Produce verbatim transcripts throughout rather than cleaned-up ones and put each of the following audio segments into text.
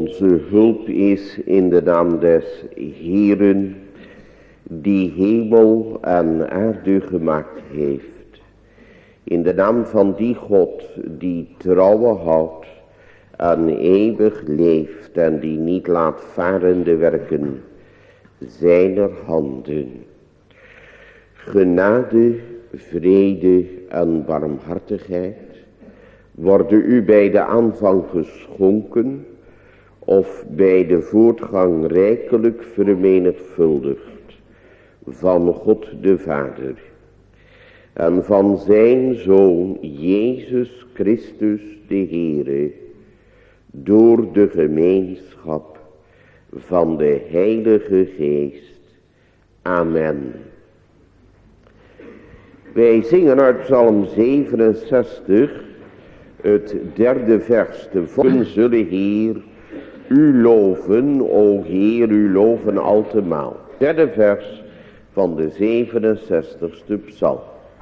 Onze hulp is in de naam des Heeren, die hemel en aarde gemaakt heeft. In de naam van die God, die trouwe houdt en eeuwig leeft en die niet laat varen de werken zijner handen. Genade, vrede en barmhartigheid worden u bij de aanvang geschonken of bij de voortgang rijkelijk vermenigvuldigd van God de Vader en van zijn Zoon Jezus Christus de Heere, door de gemeenschap van de Heilige Geest. Amen. Wij zingen uit Psalm zevenenzestig het derde vers. De volken zullen Heer u loven, o Heer, u loven altemaal. Derde vers van de zevenenzestigste psalm.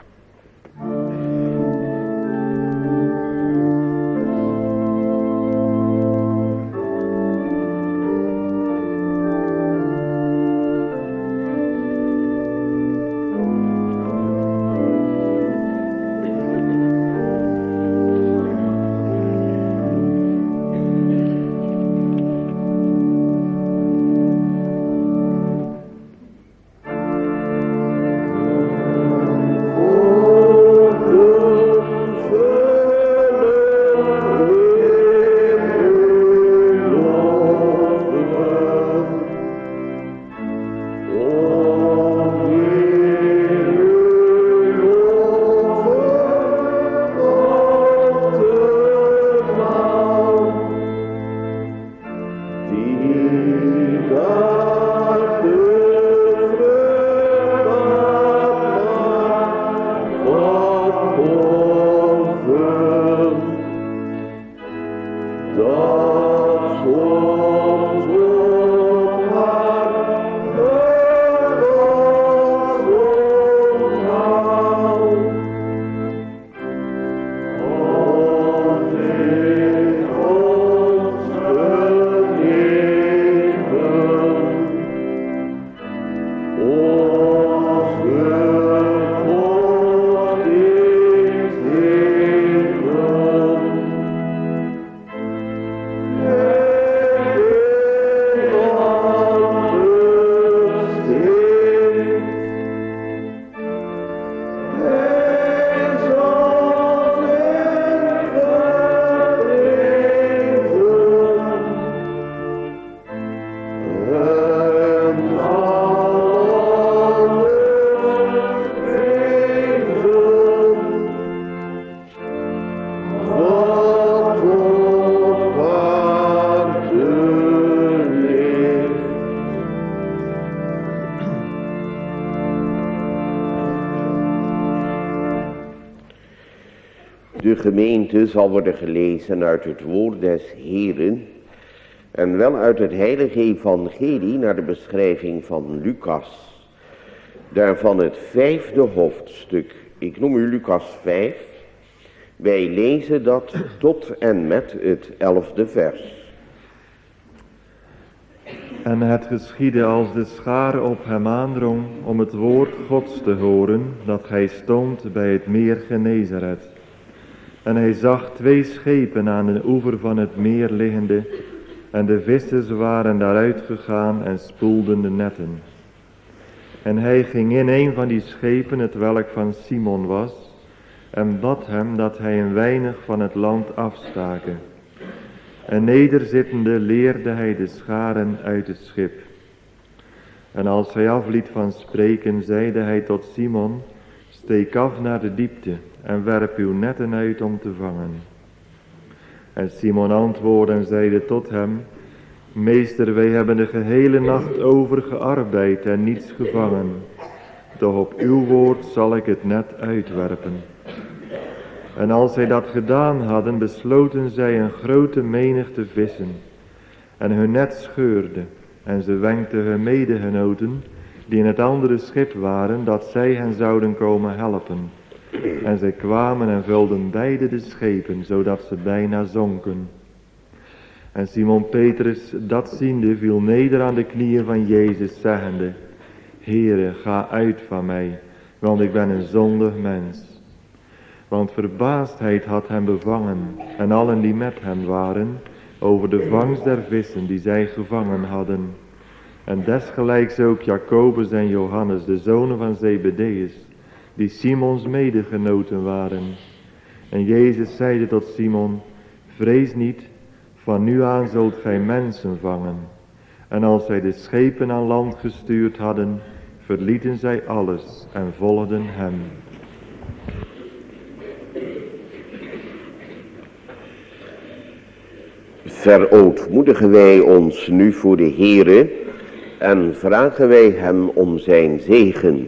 De gemeente zal worden gelezen uit het woord des Heeren en wel uit het heilige evangelie naar de beschrijving van Lucas. Daarvan het vijfde hoofdstuk. Ik noem u Lucas vijf. Wij lezen dat tot en met het elfde vers. En het geschiedde als de schare op hem aandrong om het woord Gods te horen, dat hij stond bij het meer Genezaret. En hij zag twee schepen aan de oever van het meer liggende, en de vissers waren daaruit gegaan en spoelden de netten. En hij ging in een van die schepen, het welk van Simon was, en bad hem dat hij een weinig van het land afstake. En nederzittende leerde hij de scharen uit het schip. En als hij afliet van spreken, zeide hij tot Simon: steek af naar de diepte en werp uw netten uit om te vangen. En Simon antwoordde en zeide tot hem: Meester, wij hebben de gehele nacht over gearbeid en niets gevangen. Doch op uw woord zal ik het net uitwerpen. En als zij dat gedaan hadden, besloten zij een grote menigte vissen. En hun net scheurde, en ze wenkten hun medegenoten, die in het andere schip waren, dat zij hen zouden komen helpen. En zij kwamen en vulden beide de schepen, zodat ze bijna zonken. En Simon Petrus, dat ziende, viel neder aan de knieën van Jezus, zeggende: Heere, ga uit van mij, want ik ben een zondig mens. Want verbaasdheid had hem bevangen, en allen die met hem waren, over de vangst der vissen die zij gevangen hadden. En desgelijks ook Jacobus en Johannes, de zonen van Zebedeus, die Simons medegenoten waren. En Jezus zeide tot Simon: Vrees niet, van nu aan zult gij mensen vangen. En als zij de schepen aan land gestuurd hadden, verlieten zij alles en volgden hem. Verootmoedigen wij ons nu voor de Heere en vragen wij hem om zijn zegen.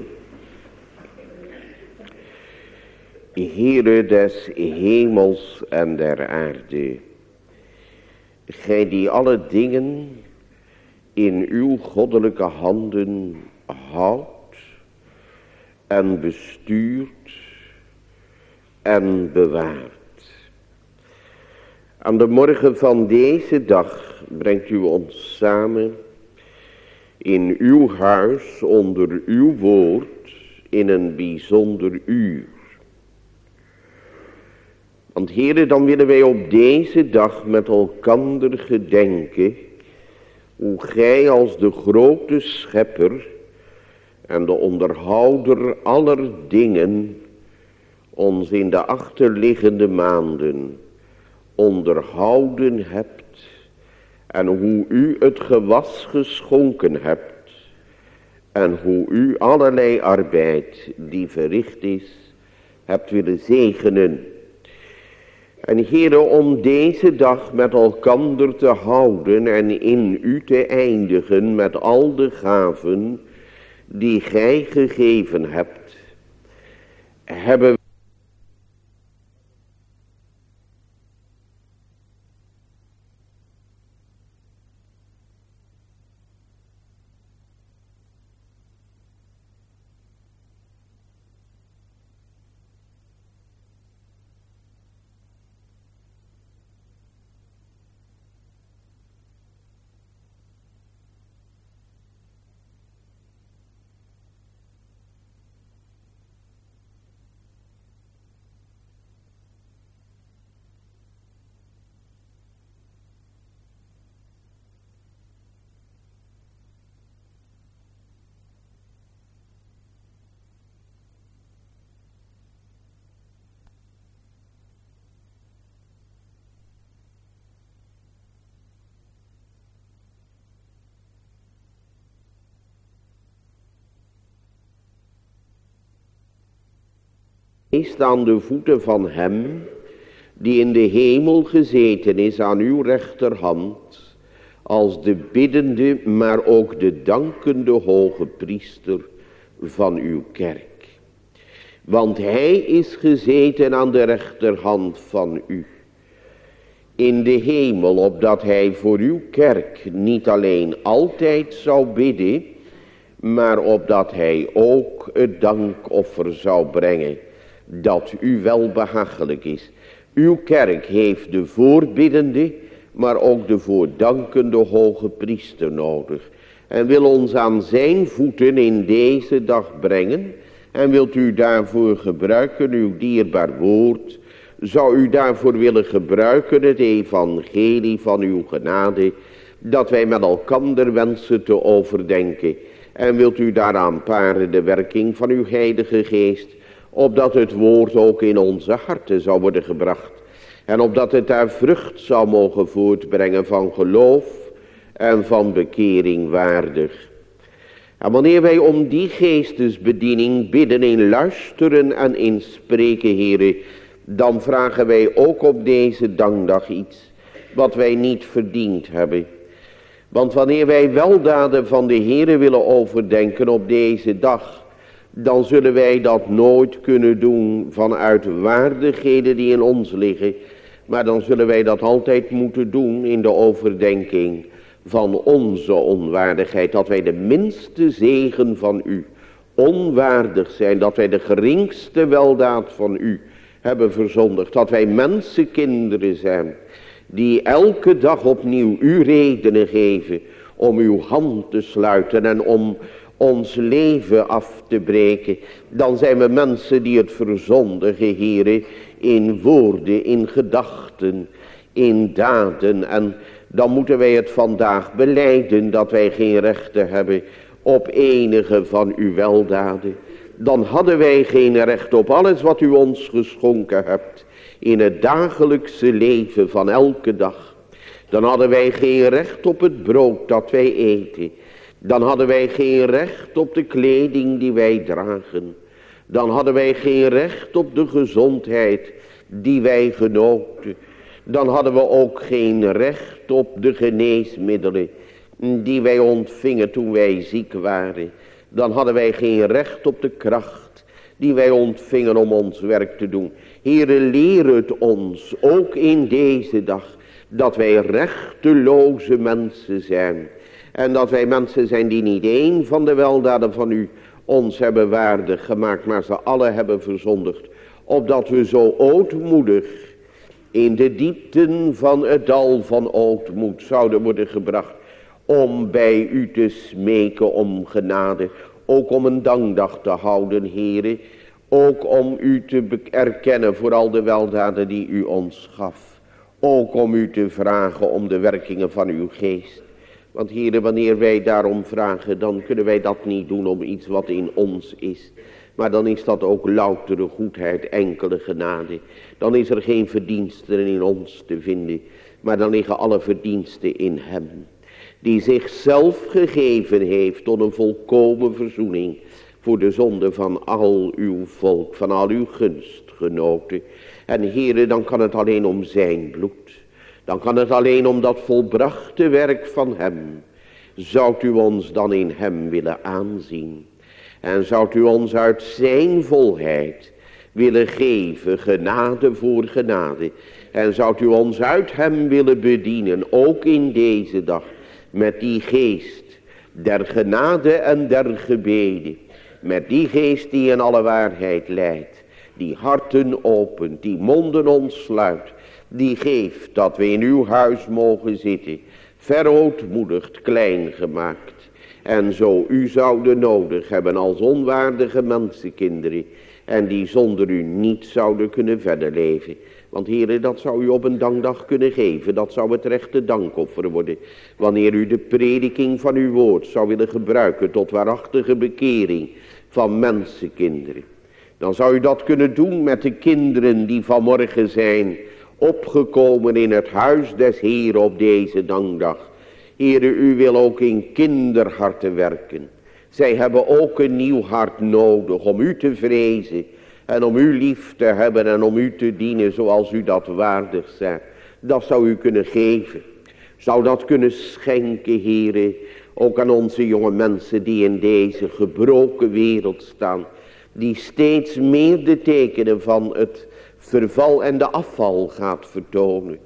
Heere des hemels en der aarde, gij die alle dingen in uw goddelijke handen houdt en bestuurt en bewaart. Aan de morgen van deze dag brengt u ons samen in uw huis onder uw woord in een bijzonder uur. Want Heere, dan willen wij op deze dag met elkander gedenken hoe gij als de grote schepper en de onderhouder aller dingen ons in de achterliggende maanden onderhouden hebt en hoe u het gewas geschonken hebt en hoe u allerlei arbeid die verricht is hebt willen zegenen. En Heere, om deze dag met elkander te houden en in u te eindigen met al de gaven die gij gegeven hebt, hebben Wees aan de voeten van hem die in de hemel gezeten is aan uw rechterhand, als de biddende, maar ook de dankende hoge priester van uw kerk. Want hij is gezeten aan de rechterhand van u in de hemel, opdat hij voor uw kerk niet alleen altijd zou bidden, maar opdat hij ook het dankoffer zou brengen dat u wel behagelijk is. Uw kerk heeft de voorbiddende, maar ook de voordankende hoge priester nodig. En wil ons aan zijn voeten in deze dag brengen. En wilt u daarvoor gebruiken uw dierbaar woord. Zou u daarvoor willen gebruiken het evangelie van uw genade, dat wij met elkander wensen te overdenken. En wilt u daaraan paren de werking van uw heilige geest, opdat het woord ook in onze harten zou worden gebracht. En opdat het daar vrucht zou mogen voortbrengen van geloof en van bekering waardig. En wanneer wij om die geestesbediening bidden in luisteren en in spreken, Heere, dan vragen wij ook op deze dankdag iets wat wij niet verdiend hebben. Want wanneer wij weldaden van de Heere willen overdenken op deze dag, dan zullen wij dat nooit kunnen doen vanuit waardigheden die in ons liggen. Maar dan zullen wij dat altijd moeten doen in de overdenking van onze onwaardigheid. Dat wij de minste zegen van u onwaardig zijn. Dat wij de geringste weldaad van u hebben verzondigd. Dat wij mensenkinderen zijn die elke dag opnieuw u redenen geven om uw hand te sluiten en om ons leven af te breken. Dan zijn we mensen die het verzondigen, Heere, in woorden, in gedachten, in daden. En dan moeten wij het vandaag belijden dat wij geen rechten hebben op enige van uw weldaden. Dan hadden wij geen recht op alles wat u ons geschonken hebt in het dagelijkse leven van elke dag. Dan hadden wij geen recht op het brood dat wij eten. Dan hadden wij geen recht op de kleding die wij dragen. Dan hadden wij geen recht op de gezondheid die wij genoten. Dan hadden we ook geen recht op de geneesmiddelen die wij ontvingen toen wij ziek waren. Dan hadden wij geen recht op de kracht die wij ontvingen om ons werk te doen. Heere, leer het ons, ook in deze dag, dat wij rechteloze mensen zijn. En dat wij mensen zijn die niet één van de weldaden van u ons hebben waardig gemaakt, maar ze alle hebben verzondigd. Opdat we zo ootmoedig in de diepten van het dal van ootmoed zouden worden gebracht. Om bij u te smeken om genade. Ook om een dankdag te houden, Heere. Ook om u te erkennen voor al de weldaden die u ons gaf. Ook om u te vragen om de werkingen van uw geest. Want Heere, wanneer wij daarom vragen, dan kunnen wij dat niet doen om iets wat in ons is. Maar dan is dat ook loutere goedheid, enkele genade. Dan is er geen verdiensten in ons te vinden. Maar dan liggen alle verdiensten in hem. Die zichzelf gegeven heeft tot een volkomen verzoening voor de zonde van al uw volk, van al uw gunstgenoten. En Heere, dan kan het alleen om zijn bloed. Dan kan het alleen om dat volbrachte werk van hem. Zoudt u ons dan in hem willen aanzien. En zoudt u ons uit zijn volheid willen geven, genade voor genade. En zoudt u ons uit hem willen bedienen, ook in deze dag. Met die geest der genade en der gebeden. Met die geest die in alle waarheid leidt. Die harten opent, die monden ontsluit. Die geeft dat we in uw huis mogen zitten. Verootmoedigd, klein gemaakt. En zo u zouden nodig hebben als onwaardige mensenkinderen. En die zonder u niet zouden kunnen verder leven. Want Heere, dat zou u op een dankdag kunnen geven. Dat zou het rechte dankoffer worden. Wanneer u de prediking van uw woord zou willen gebruiken tot waarachtige bekering van mensenkinderen. Dan zou u dat kunnen doen met de kinderen die vanmorgen zijn opgekomen in het huis des Heeren op deze dankdag. Heere, u wil ook in kinderharten werken. Zij hebben ook een nieuw hart nodig om u te vrezen. En om u lief te hebben en om u te dienen zoals u dat waardig zijt. Dat zou u kunnen geven. Zou dat kunnen schenken, Heere. Ook aan onze jonge mensen die in deze gebroken wereld staan. Die steeds meer de tekenen van het verval en de afval gaat vertonen.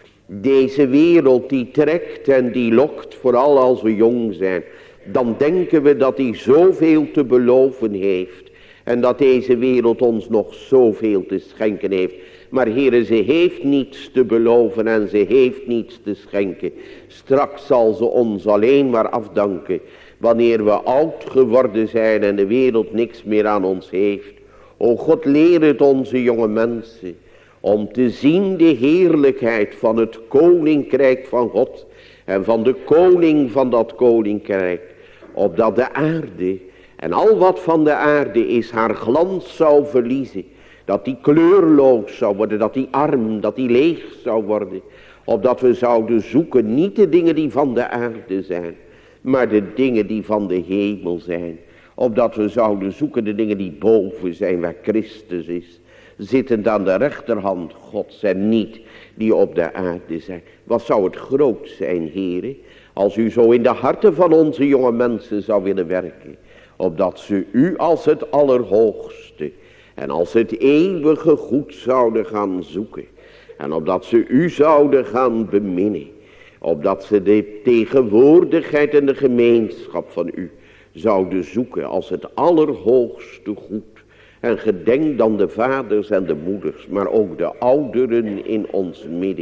Deze wereld die trekt en die lokt, vooral als we jong zijn. Dan denken we dat die zoveel te beloven heeft. En dat deze wereld ons nog zoveel te schenken heeft. Maar Heere, ze heeft niets te beloven en ze heeft niets te schenken. Straks zal ze ons alleen maar afdanken. Wanneer we oud geworden zijn en de wereld niks meer aan ons heeft. O God, leer het onze jonge mensen. Om te zien de heerlijkheid van het koninkrijk van God. En van de koning van dat koninkrijk. Opdat de aarde en al wat van de aarde is haar glans zou verliezen. Dat die kleurloos zou worden, dat die arm, dat die leeg zou worden. Opdat we zouden zoeken niet de dingen die van de aarde zijn. Maar de dingen die van de hemel zijn. Opdat we zouden zoeken de dingen die boven zijn, waar Christus is. Zittend aan de rechterhand Gods en niet die op de aarde zijn. Wat zou het groot zijn, Heere, als u zo in de harten van onze jonge mensen zou willen werken. Opdat ze u als het allerhoogste en als het eeuwige goed zouden gaan zoeken. En opdat ze u zouden gaan beminnen. Opdat ze de tegenwoordigheid en de gemeenschap van u zouden zoeken als het allerhoogste goed. En gedenk dan de vaders en de moeders, maar ook de ouderen in ons midden.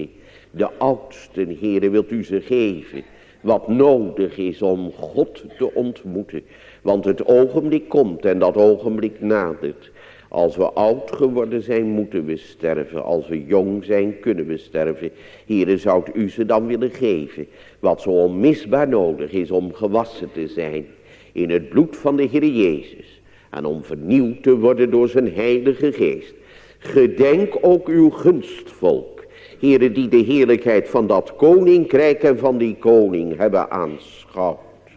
De oudsten, Heere, wilt u ze geven wat nodig is om God te ontmoeten. Want het ogenblik komt en dat ogenblik nadert. Als we oud geworden zijn, moeten we sterven. Als we jong zijn, kunnen we sterven. Heere, zou u ze dan willen geven wat zo onmisbaar nodig is om gewassen te zijn in het bloed van de Heer Jezus. En om vernieuwd te worden door zijn heilige geest. Gedenk ook uw gunstvolk. Heere, die de heerlijkheid van dat koninkrijk en van die koning hebben aanschouwd.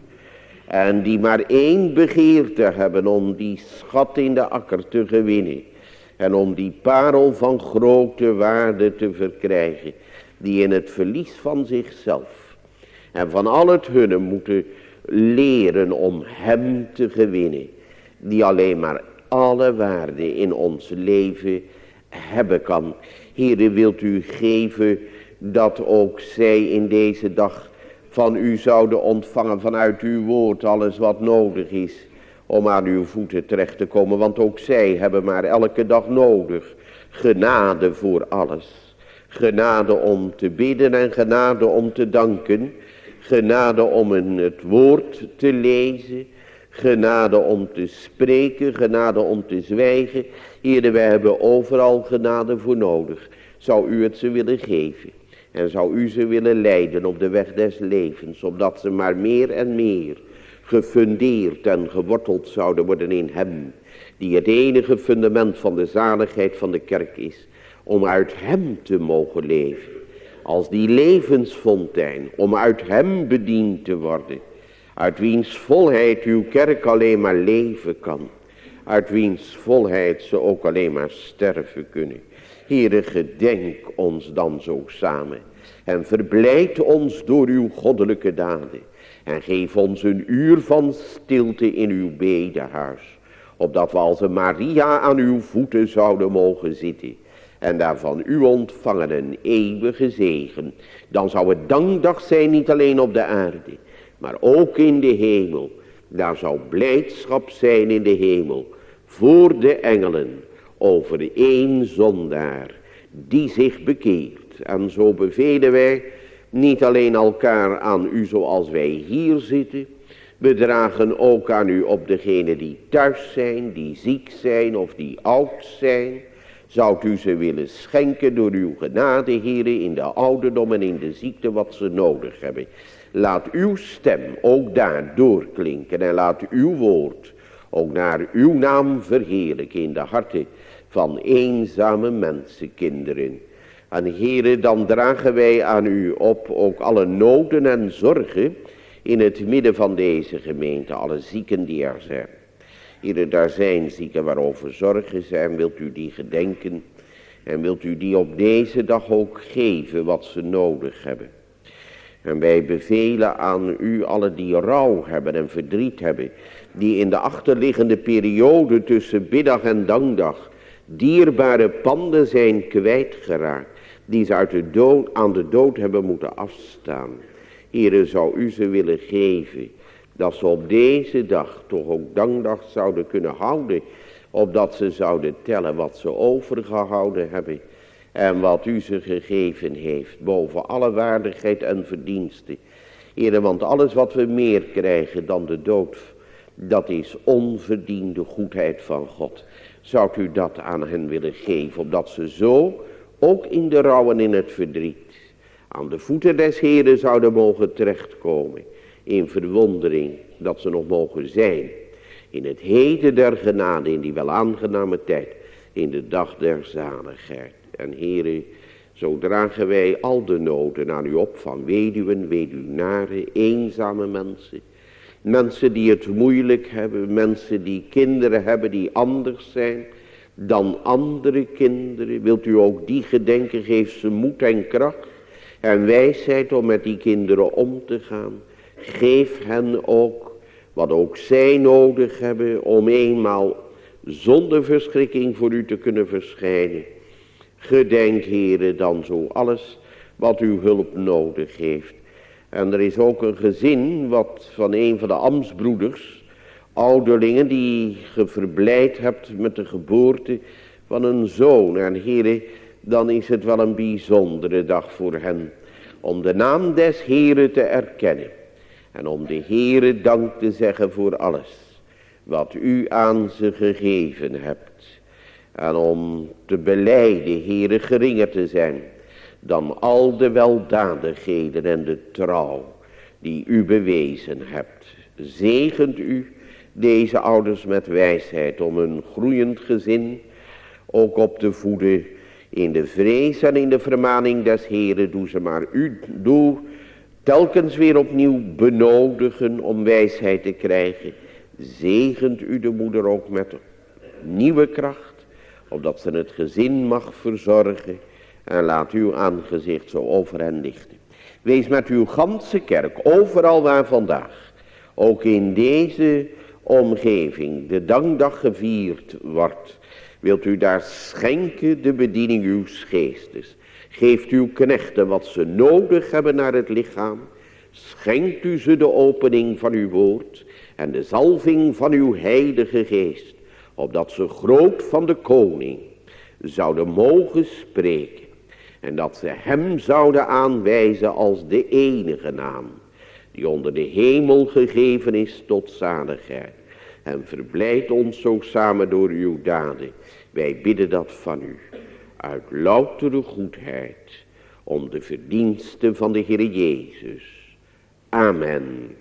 En die maar één begeerte hebben om die schat in de akker te gewinnen. En om die parel van grote waarde te verkrijgen. Die in het verlies van zichzelf en van al het hunne moeten leren om hem te gewinnen. Die alleen maar alle waarde in ons leven hebben kan. Heere, wilt u geven dat ook zij in deze dag van u zouden ontvangen vanuit uw woord alles wat nodig is om aan uw voeten terecht te komen. Want ook zij hebben maar elke dag nodig genade voor alles. Genade om te bidden en genade om te danken. Genade om in het woord te lezen. Genade om te spreken, genade om te zwijgen. Heere, wij hebben overal genade voor nodig. Zou u het ze willen geven? En zou u ze willen leiden op de weg des levens, opdat ze maar meer en meer gefundeerd en geworteld zouden worden in hem, die het enige fundament van de zaligheid van de kerk is, om uit hem te mogen leven, als die levensfontein, om uit hem bediend te worden, uit wiens volheid uw kerk alleen maar leven kan, uit wiens volheid ze ook alleen maar sterven kunnen. Heere, gedenk ons dan zo samen en verblijd ons door uw goddelijke daden en geef ons een uur van stilte in uw bedehuis, opdat we als een Maria aan uw voeten zouden mogen zitten en daarvan u ontvangen een eeuwige zegen. Dan zou het dankdag zijn, niet alleen op de aarde, maar ook in de hemel. Daar zou blijdschap zijn in de hemel voor de engelen over één zondaar die zich bekeert. En zo bevelen wij niet alleen elkaar aan u zoals wij hier zitten. We dragen ook aan u op degenen die thuis zijn, die ziek zijn of die oud zijn. Zoudt u ze willen schenken door uw genade, Heere, in de ouderdom en in de ziekte wat ze nodig hebben. Laat uw stem ook daar doorklinken en laat uw woord ook naar uw naam verheerlijken in de harten van eenzame mensenkinderen. En Heere, dan dragen wij aan u op ook alle noden en zorgen in het midden van deze gemeente, alle zieken die er zijn. Heere, daar zijn zieken waarover zorgen zijn, wilt u die gedenken en wilt u die op deze dag ook geven wat ze nodig hebben. En wij bevelen aan u alle die rouw hebben en verdriet hebben, die in de achterliggende periode tussen biddag en dankdag dierbare panden zijn kwijtgeraakt, die ze uit de dood, aan de dood hebben moeten afstaan. Heere, zou u ze willen geven, dat ze op deze dag toch ook dankdag zouden kunnen houden, opdat ze zouden tellen wat ze overgehouden hebben en wat u ze gegeven heeft, boven alle waardigheid en verdiensten. Heere, want alles wat we meer krijgen dan de dood, dat is onverdiende goedheid van God. Zou u dat aan hen willen geven, opdat ze zo ook in de rouw en in het verdriet aan de voeten des Heeren zouden mogen terechtkomen, in verwondering dat ze nog mogen zijn in het heden der genade, in die wel aangename tijd, in de dag der zaligheid. En Heere, zo dragen wij al de noden aan u op van weduwen, weduwnaren, eenzame mensen, mensen die het moeilijk hebben, mensen die kinderen hebben die anders zijn dan andere kinderen. Wilt u ook die gedenken, geef ze moed en kracht en wijsheid om met die kinderen om te gaan. Geef hen ook wat ook zij nodig hebben om eenmaal zonder verschrikking voor u te kunnen verschijnen. Gedenk, Heere, dan zo alles wat uw hulp nodig heeft. En er is ook een gezin wat van een van de ambtsbroeders, ouderlingen, die ge verblijd hebt met de geboorte van een zoon. En Heere, dan is het wel een bijzondere dag voor hen om de naam des Heeren te erkennen en om de Heere dank te zeggen voor alles wat u aan ze gegeven hebt en om te belijden, Heere, geringer te zijn dan al de weldadigheden en de trouw die u bewezen hebt. Zegent u deze ouders met wijsheid om een groeiend gezin ook op te voeden in de vrees en in de vermaning des Heeren. Doe ze maar u, doe telkens weer opnieuw benodigen om wijsheid te krijgen. Zegent u de moeder ook met nieuwe kracht, opdat ze het gezin mag verzorgen. En laat uw aangezicht zo over hen lichten. Wees met uw ganse kerk, overal waar vandaag, ook in deze omgeving, de dankdag gevierd wordt. Wilt u daar schenken de bediening uw geestes. Geeft uw knechten wat ze nodig hebben naar het lichaam. Schenkt u ze de opening van uw woord en de zalving van uw heilige geest. Opdat ze groot van de koning zouden mogen spreken. En dat ze hem zouden aanwijzen als de enige naam die onder de hemel gegeven is tot zaligheid. En verblijd ons zo samen door uw daden. Wij bidden dat van u uit loutere goedheid om de verdiensten van de Heer Jezus. Amen.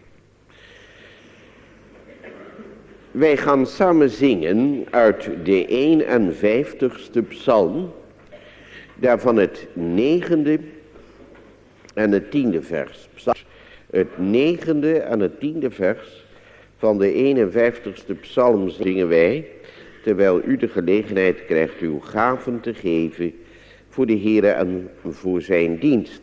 Wij gaan samen zingen uit de eenenvijftigste psalm. Daarvan het negende en het tiende vers. Het negende en het tiende vers van de eenenvijftigste psalm zingen wij, terwijl u de gelegenheid krijgt uw gaven te geven voor de Heere en voor zijn dienst.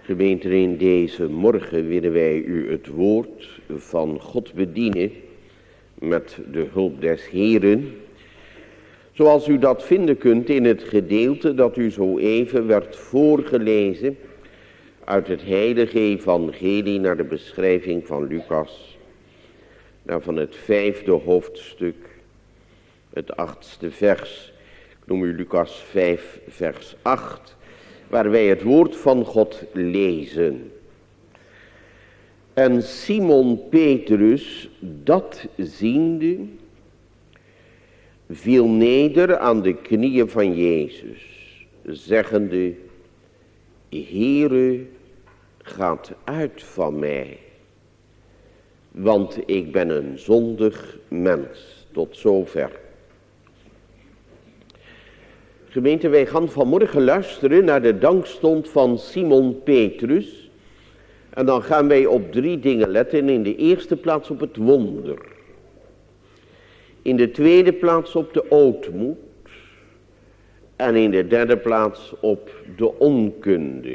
Gemeente, in deze morgen willen wij u het woord van God bedienen met de hulp des Heeren. Zoals u dat vinden kunt in het gedeelte dat u zo even werd voorgelezen uit het heilige evangelie naar de beschrijving van Lucas. Nou, van het vijfde hoofdstuk, het achtste vers. Ik noem u Lucas vijf vers acht. Waar wij het woord van God lezen. En Simon Petrus, dat ziende, viel neder aan de knieën van Jezus, zeggende: Heere, gaat uit van mij, want ik ben een zondig mens. Tot zover. Gemeente, wij gaan vanmorgen luisteren naar de dankstond van Simon Petrus. En dan gaan wij op drie dingen letten. In de eerste plaats op het wonder. In de tweede plaats op de ootmoed. En in de derde plaats op de onkunde.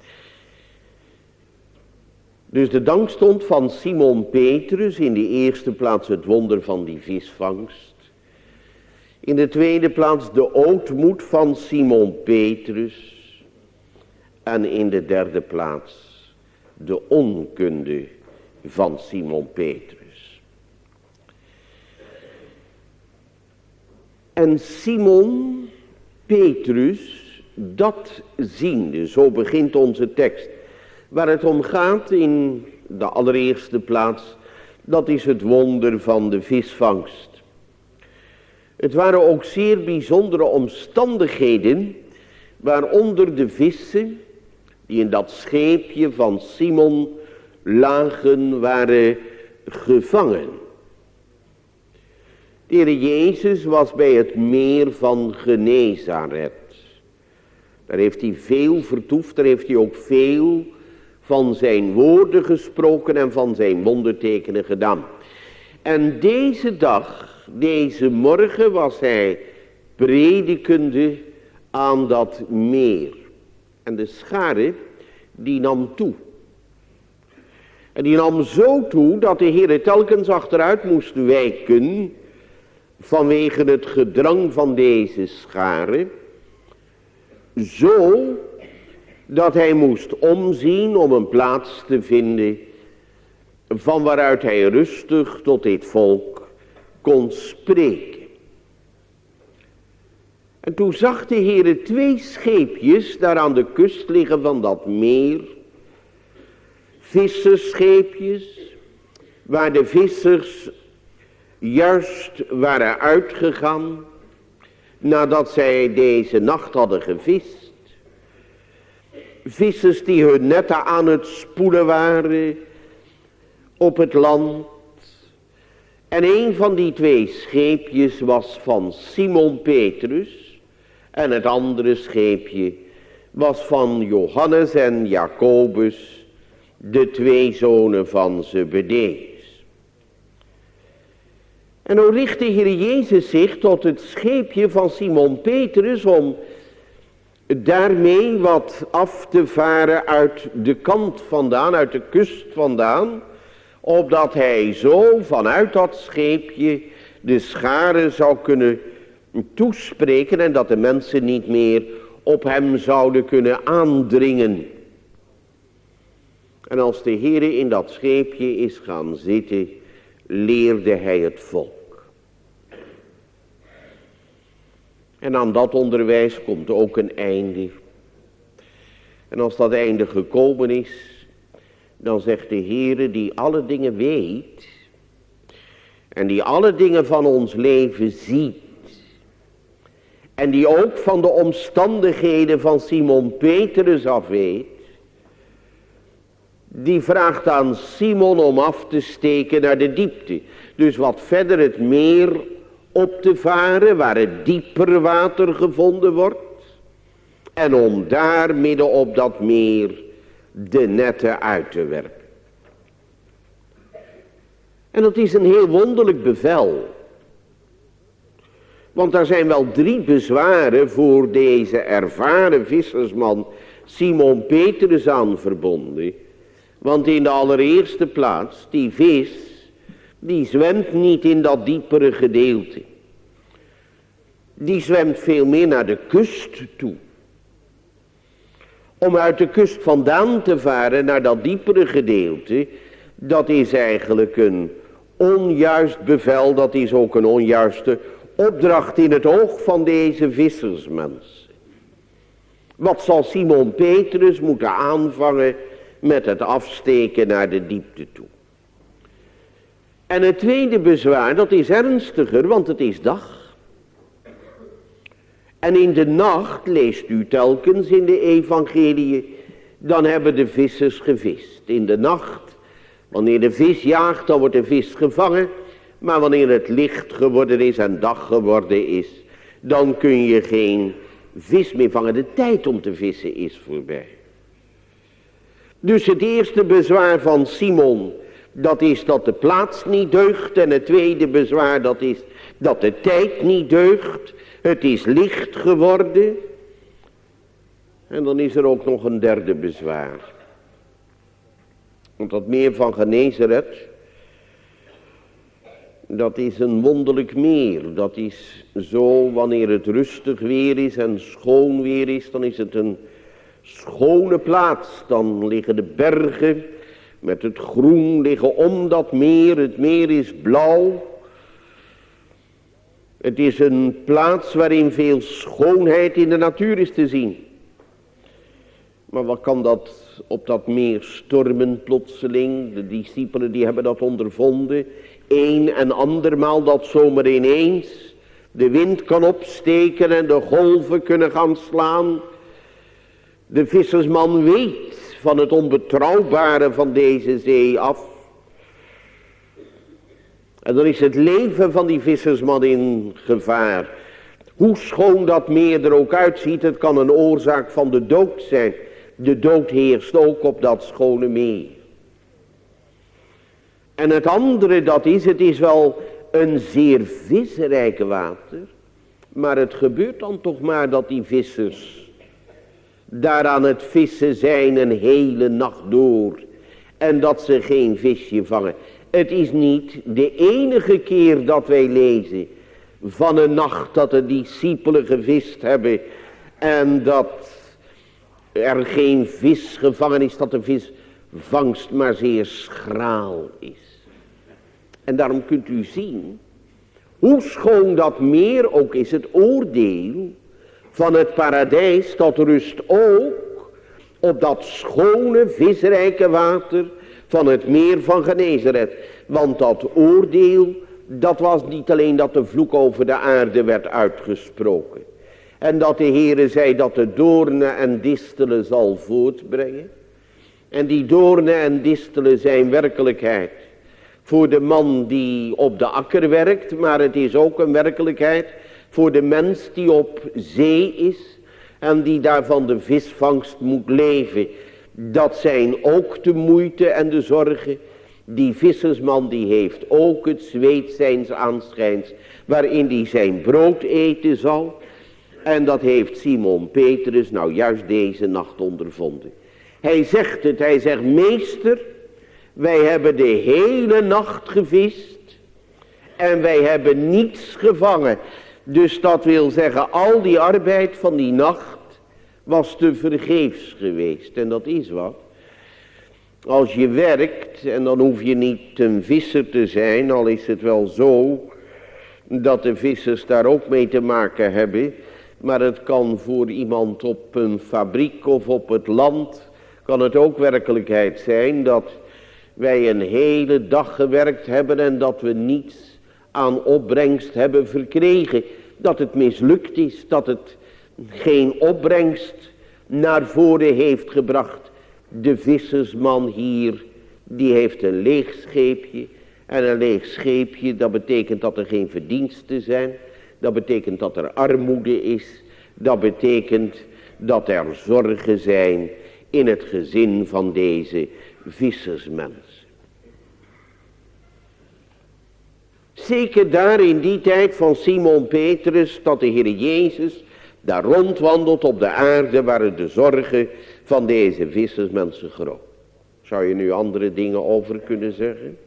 Dus de dankstond van Simon Petrus. In de eerste plaats het wonder van die visvangst. In de tweede plaats de ootmoed van Simon Petrus. En in de derde plaats de onkunde van Simon Petrus. En Simon Petrus, dat ziende, zo begint onze tekst. Waar het om gaat in de allereerste plaats, dat is het wonder van de visvangst. Het waren ook zeer bijzondere omstandigheden, waaronder de vissen die in dat scheepje van Simon lagen, waren gevangen. De Heer Jezus was bij het meer van Genezaret. Daar heeft hij veel vertoefd, daar heeft hij ook veel van zijn woorden gesproken en van zijn wondertekenen gedaan. En deze dag, deze morgen was hij predikende aan dat meer. En de schare, die nam toe. En die nam zo toe dat de Heer telkens achteruit moest wijken vanwege het gedrang van deze schare. Zo dat hij moest omzien om een plaats te vinden van waaruit hij rustig tot dit volk kon spreken. En toen zag de Heere twee scheepjes daar aan de kust liggen van dat meer. Vissersscheepjes, waar de vissers juist waren uitgegaan nadat zij deze nacht hadden gevist. Vissers die hun netten aan het spoelen waren op het land. En een van die twee scheepjes was van Simon Petrus. En het andere scheepje was van Johannes en Jacobus, de twee zonen van Zebedeus. En dan richt de Heer Jezus zich tot het scheepje van Simon Petrus om daarmee wat af te varen uit de kant vandaan, uit de kust vandaan, opdat hij zo vanuit dat scheepje de schare zou kunnen toespreken en dat de mensen niet meer op hem zouden kunnen aandringen. En als de Heere in dat scheepje is gaan zitten, leerde hij het volk. En aan dat onderwijs komt ook een einde. En als dat einde gekomen is, dan zegt de Heere die alle dingen weet en die alle dingen van ons leven ziet, en die ook van de omstandigheden van Simon Petrus af weet, die vraagt aan Simon om af te steken naar de diepte. Dus wat verder het meer op te varen, waar het dieper water gevonden wordt. En om daar midden op dat meer de netten uit te werpen. En dat is een heel wonderlijk bevel. Want er zijn wel drie bezwaren voor deze ervaren vissersman Simon Petrus aan verbonden. Want in de allereerste plaats, die vis, die zwemt niet in dat diepere gedeelte. Die zwemt veel meer naar de kust toe. Om uit de kust vandaan te varen naar dat diepere gedeelte, dat is eigenlijk een onjuist bevel, dat is ook een onjuiste opdracht in het oog van deze vissersmens. Wat zal Simon Petrus moeten aanvangen met het afsteken naar de diepte toe? En het tweede bezwaar, dat is ernstiger, want het is dag. En in de nacht, leest u telkens in de evangelie, dan hebben de vissers gevist. In de nacht, wanneer de vis jaagt, dan wordt de vis gevangen. Maar wanneer het licht geworden is en dag geworden is, dan kun je geen vis meer vangen. De tijd om te vissen is voorbij. Dus het eerste bezwaar van Simon, dat is dat de plaats niet deugt. En het tweede bezwaar, dat is dat de tijd niet deugt. Het is licht geworden. En dan is er ook nog een derde bezwaar. Want dat meer van Genesaret, dat is een wonderlijk meer. Dat is zo, wanneer het rustig weer is en schoon weer is, dan is het een schone plaats. Dan liggen de bergen met het groen liggen om dat meer. Het meer is blauw. Het is een plaats waarin veel schoonheid in de natuur is te zien. Maar wat kan dat op dat meer stormen plotseling? De discipelen die hebben dat ondervonden. Een en andermaal dat zomaar ineens de wind kan opsteken en de golven kunnen gaan slaan. De vissersman weet van het onbetrouwbare van deze zee af. En dan is het leven van die vissersman in gevaar. Hoe schoon dat meer er ook uitziet, het kan een oorzaak van de dood zijn. De dood heerst ook op dat schone meer. En het andere dat is, het is wel een zeer visrijke water. Maar het gebeurt dan toch maar dat die vissers daar aan het vissen zijn een hele nacht door. En dat ze geen visje vangen. Het is niet de enige keer dat wij lezen van een nacht dat de discipelen gevist hebben. En dat er geen vis gevangen is, dat de visvangst maar zeer schraal is. En daarom kunt u zien, hoe schoon dat meer ook is, het oordeel van het paradijs, dat rust ook op dat schone visrijke water van het meer van Genesaret. Want dat oordeel, dat was niet alleen dat de vloek over de aarde werd uitgesproken. En dat de Heere zei dat de doornen en distelen zal voortbrengen. En die doornen en distelen zijn werkelijkheid voor de man die op de akker werkt. Maar het is ook een werkelijkheid voor de mens die op zee is. En die daarvan de visvangst moet leven. Dat zijn ook de moeite en de zorgen. Die vissersman die heeft ook het zweet zijns aanschijns, waarin hij zijn brood eten zal. En dat heeft Simon Petrus nou juist deze nacht ondervonden. Hij zegt het, hij zegt: meester, wij hebben de hele nacht gevist en wij hebben niets gevangen. Dus dat wil zeggen, al die arbeid van die nacht was te vergeefs geweest. En dat is wat. Als je werkt, en dan hoef je niet een visser te zijn, al is het wel zo dat de vissers daar ook mee te maken hebben. Maar het kan voor iemand op een fabriek of op het land, kan het ook werkelijkheid zijn dat wij een hele dag gewerkt hebben en dat we niets aan opbrengst hebben verkregen. Dat het mislukt is, dat het geen opbrengst naar voren heeft gebracht. De vissersman hier, die heeft een leeg scheepje. En een leeg scheepje, dat betekent dat er geen verdiensten zijn. Dat betekent dat er armoede is. Dat betekent dat er zorgen zijn in het gezin van deze vissersmens. Zeker daar in die tijd van Simon Petrus, dat de Heer Jezus daar rondwandelt op de aarde, waren de zorgen van deze vissersmensen groot. Zou je nu andere dingen over kunnen zeggen?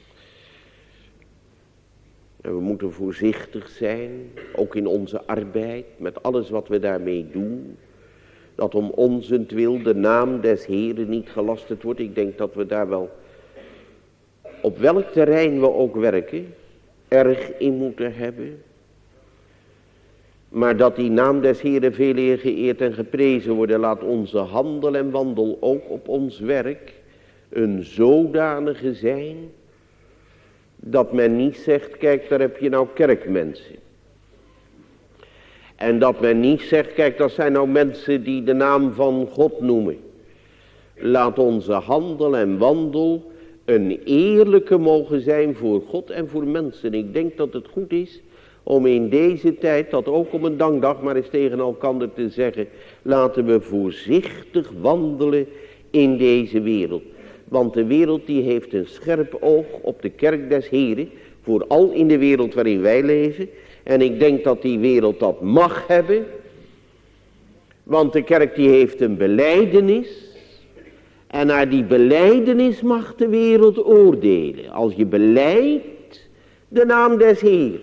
En we moeten voorzichtig zijn, ook in onze arbeid, met alles wat we daarmee doen. Dat om onzentwil de naam des Heren niet gelasterd wordt. Ik denk dat we daar wel, op welk terrein we ook werken, erg in moeten hebben. Maar dat die naam des Heren veel eer geëerd en geprezen worden, laat onze handel en wandel ook op ons werk een zodanige zijn, dat men niet zegt, kijk daar heb je nou kerkmensen. En dat men niet zegt, kijk dat zijn nou mensen die de naam van God noemen. Laat onze handel en wandel een eerlijke mogen zijn voor God en voor mensen. Ik denk dat het goed is om in deze tijd, dat ook om een dankdag, maar eens tegen elkaar te zeggen, laten we voorzichtig wandelen in deze wereld. Want de wereld die heeft een scherp oog op de kerk des Heren, vooral in de wereld waarin wij leven. En ik denk dat die wereld dat mag hebben, want de kerk die heeft een belijdenis. En naar die belijdenis mag de wereld oordelen. Als je belijdt de naam des Heren,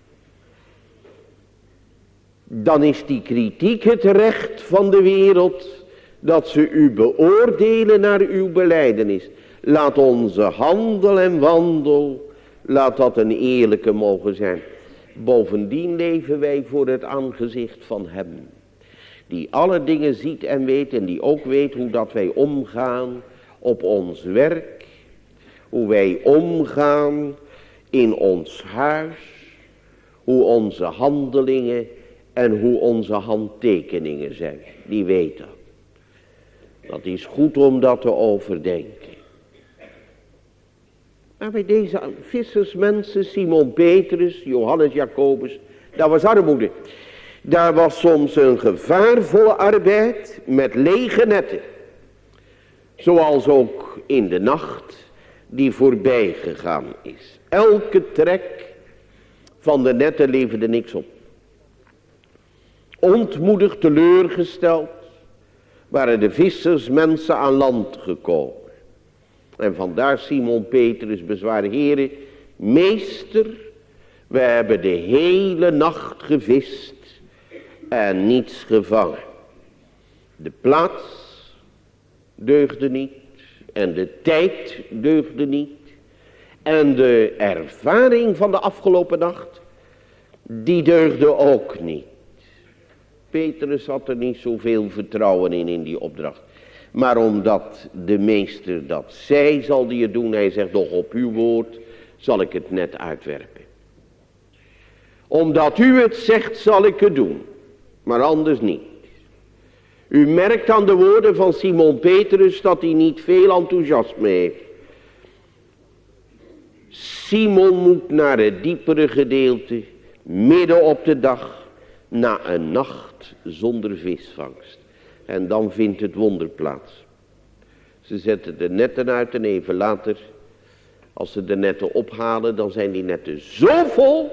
dan is die kritiek het recht van de wereld dat ze u beoordelen naar uw belijdenis. Laat onze handel en wandel, laat dat een eerlijke mogen zijn. Bovendien leven wij voor het aangezicht van hem, die alle dingen ziet en weet en die ook weet hoe dat wij omgaan op ons werk, hoe wij omgaan in ons huis, hoe onze handelingen en hoe onze handtekeningen zijn. Die weet dat. Dat is goed om dat te overdenken. Maar bij deze vissersmensen, Simon Petrus, Johannes Jacobus, dat was armoede. Daar was soms een gevaarvolle arbeid met lege netten. Zoals ook in de nacht die voorbij gegaan is. Elke trek van de netten leverde niks op. Ontmoedigd, teleurgesteld, waren de vissersmensen aan land gekomen. En vandaar Simon Petrus bezwaar, Heere, meester, we hebben de hele nacht gevist en niets gevangen. De plaats deugde niet en de tijd deugde niet. En de ervaring van de afgelopen nacht, die deugde ook niet. Petrus had er niet zoveel vertrouwen in, in die opdracht. Maar omdat de meester dat zei, zal hij het doen. Hij zegt, doch op uw woord zal ik het net uitwerpen. Omdat u het zegt, zal ik het doen. Maar anders niet. U merkt aan de woorden van Simon Petrus dat hij niet veel enthousiasme heeft. Simon moet naar het diepere gedeelte, midden op de dag, na een nacht zonder visvangst. En dan vindt het wonder plaats. Ze zetten de netten uit en even later, als ze de netten ophalen, dan zijn die netten zo vol,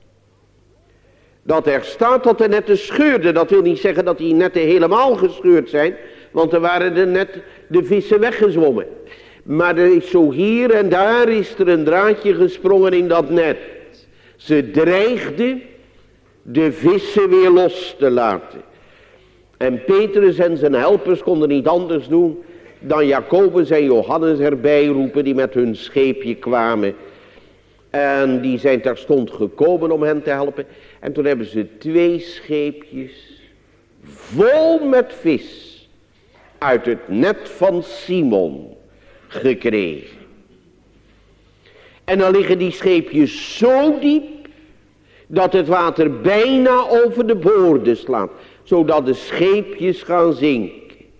dat er staat dat de netten scheurden. Dat wil niet zeggen dat die netten helemaal gescheurd zijn, want er waren de net de vissen weggezwommen. Maar er is zo hier en daar is er een draadje gesprongen in dat net. Ze dreigden de vissen weer los te laten. En Petrus en zijn helpers konden niet anders doen dan Jacobus en Johannes erbij roepen, die met hun scheepje kwamen. En die zijn terstond gekomen om hen te helpen. En toen hebben ze twee scheepjes vol met vis uit het net van Simon gekregen. En dan liggen die scheepjes zo diep dat het water bijna over de boorden slaat, zodat de scheepjes gaan zinken.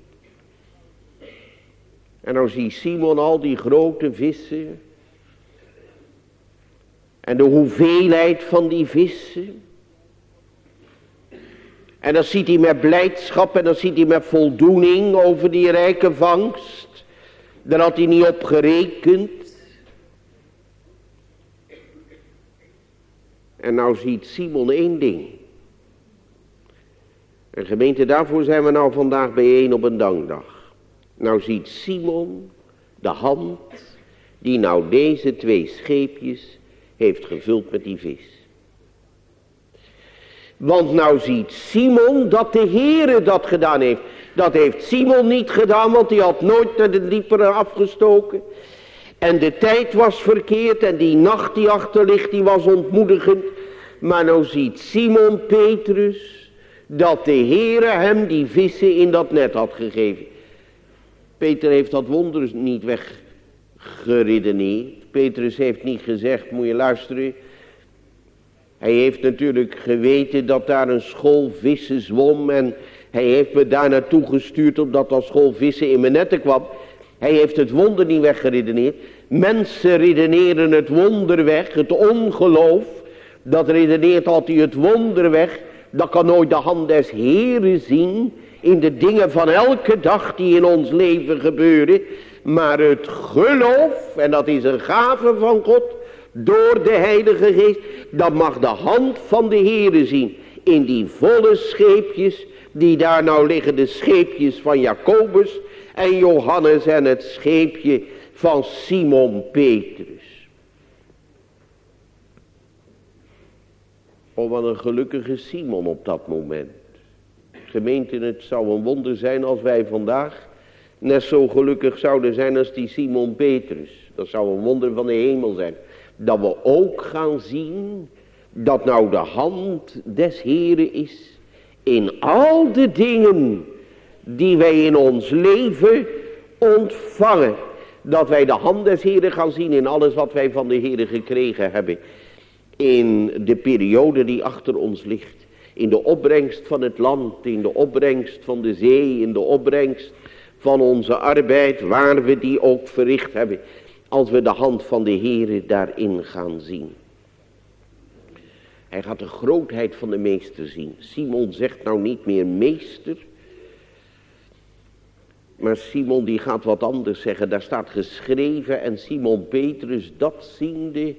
En dan ziet Simon al die grote vissen en de hoeveelheid van die vissen. En dan ziet hij met blijdschap en dan ziet hij met voldoening over die rijke vangst. Daar had hij niet op gerekend. En nou ziet Simon één ding. En gemeente, daarvoor zijn we nou vandaag bijeen op een dankdag. Nou ziet Simon de hand die nou deze twee scheepjes heeft gevuld met die vis. Want nou ziet Simon dat de Heere dat gedaan heeft. Dat heeft Simon niet gedaan, want die had nooit naar de diepere afgestoken. En de tijd was verkeerd en die nacht die achter ligt, die was ontmoedigend. Maar nou ziet Simon Petrus dat de Heere hem die vissen in dat net had gegeven. Peter heeft dat wonder niet weggeredeneerd. Petrus heeft niet gezegd, moet je luisteren. Hij heeft natuurlijk geweten dat daar een school vissen zwom. En hij heeft me daar naartoe gestuurd omdat dat school vissen in mijn netten kwam. Hij heeft het wonder niet weggeredeneerd. Mensen redeneren het wonder weg, het ongeloof. Dat redeneert altijd het wonder weg. Dat kan nooit de hand des Heeren zien in de dingen van elke dag die in ons leven gebeuren. Maar het geloof, en dat is een gave van God, door de Heilige Geest, dat mag de hand van de Heere zien in die volle scheepjes, die daar nou liggen, de scheepjes van Jacobus en Johannes en het scheepje van Simon Petrus. Oh, wat een gelukkige Simon op dat moment. Gemeente, het zou een wonder zijn als wij vandaag net zo gelukkig zouden zijn als die Simon Petrus. Dat zou een wonder van de hemel zijn. Dat we ook gaan zien dat nou de hand des Heeren is in al de dingen die wij in ons leven ontvangen. Dat wij de hand des Heeren gaan zien in alles wat wij van de Heere gekregen hebben. In de periode die achter ons ligt. In de opbrengst van het land, in de opbrengst van de zee, in de opbrengst van onze arbeid, waar we die ook verricht hebben. Als we de hand van de Heere daarin gaan zien. Hij gaat de grootheid van de meester zien. Simon zegt nou niet meer meester. Maar Simon die gaat wat anders zeggen. Daar staat geschreven en Simon Petrus dat ziende.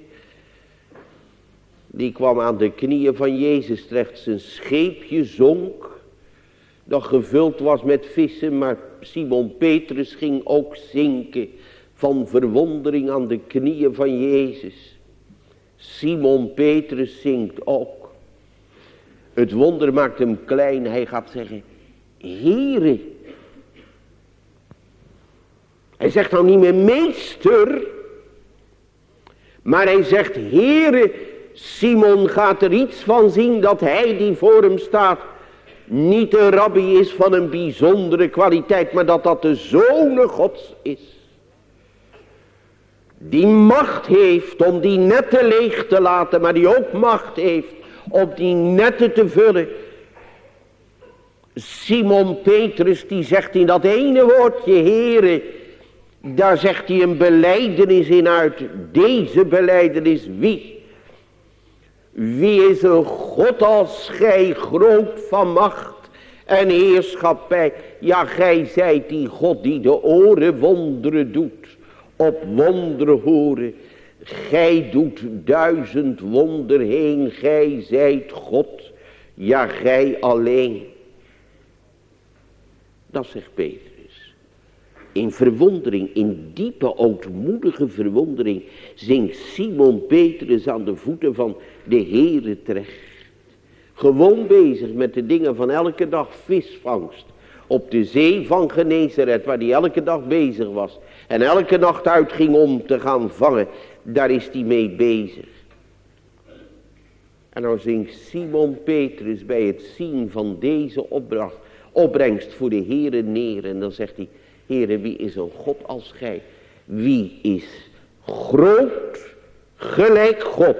Die kwam aan de knieën van Jezus terecht. Zijn scheepje zonk. Dat gevuld was met vissen. Maar Simon Petrus ging ook zinken. Van verwondering aan de knieën van Jezus. Simon Petrus zinkt ook. Het wonder maakt hem klein. Hij gaat zeggen, Heere. Hij zegt nou niet meer meester. Maar hij zegt, Heere. Simon gaat er iets van zien dat hij die voor hem staat niet een rabbi is van een bijzondere kwaliteit, maar dat dat de Zoon Gods is. Die macht heeft om die netten leeg te laten, maar die ook macht heeft om die netten te vullen. Simon Petrus die zegt in dat ene woordje, Heere, daar zegt hij een belijdenis in uit. Deze belijdenis, wie? Wie is een God als gij, groot van macht en heerschappij? Ja, gij zijt die God die de oren wonderen doet. Op wonderen horen. Gij doet duizend wonder heen. Gij zijt God. Ja, gij alleen. Dat zegt Petrus. In verwondering, in diepe ootmoedige verwondering, zinkt Simon Petrus aan de voeten van de Heere terecht. Gewoon bezig met de dingen van elke dag, visvangst. Op de zee van Genesaret, waar hij elke dag bezig was. En elke nacht uitging om te gaan vangen. Daar is hij mee bezig. En nou zinkt Simon Petrus bij het zien van deze opdracht, opbrengst voor de Heere neer. En dan zegt hij, Heere, wie is een God als gij? Wie is groot gelijk God?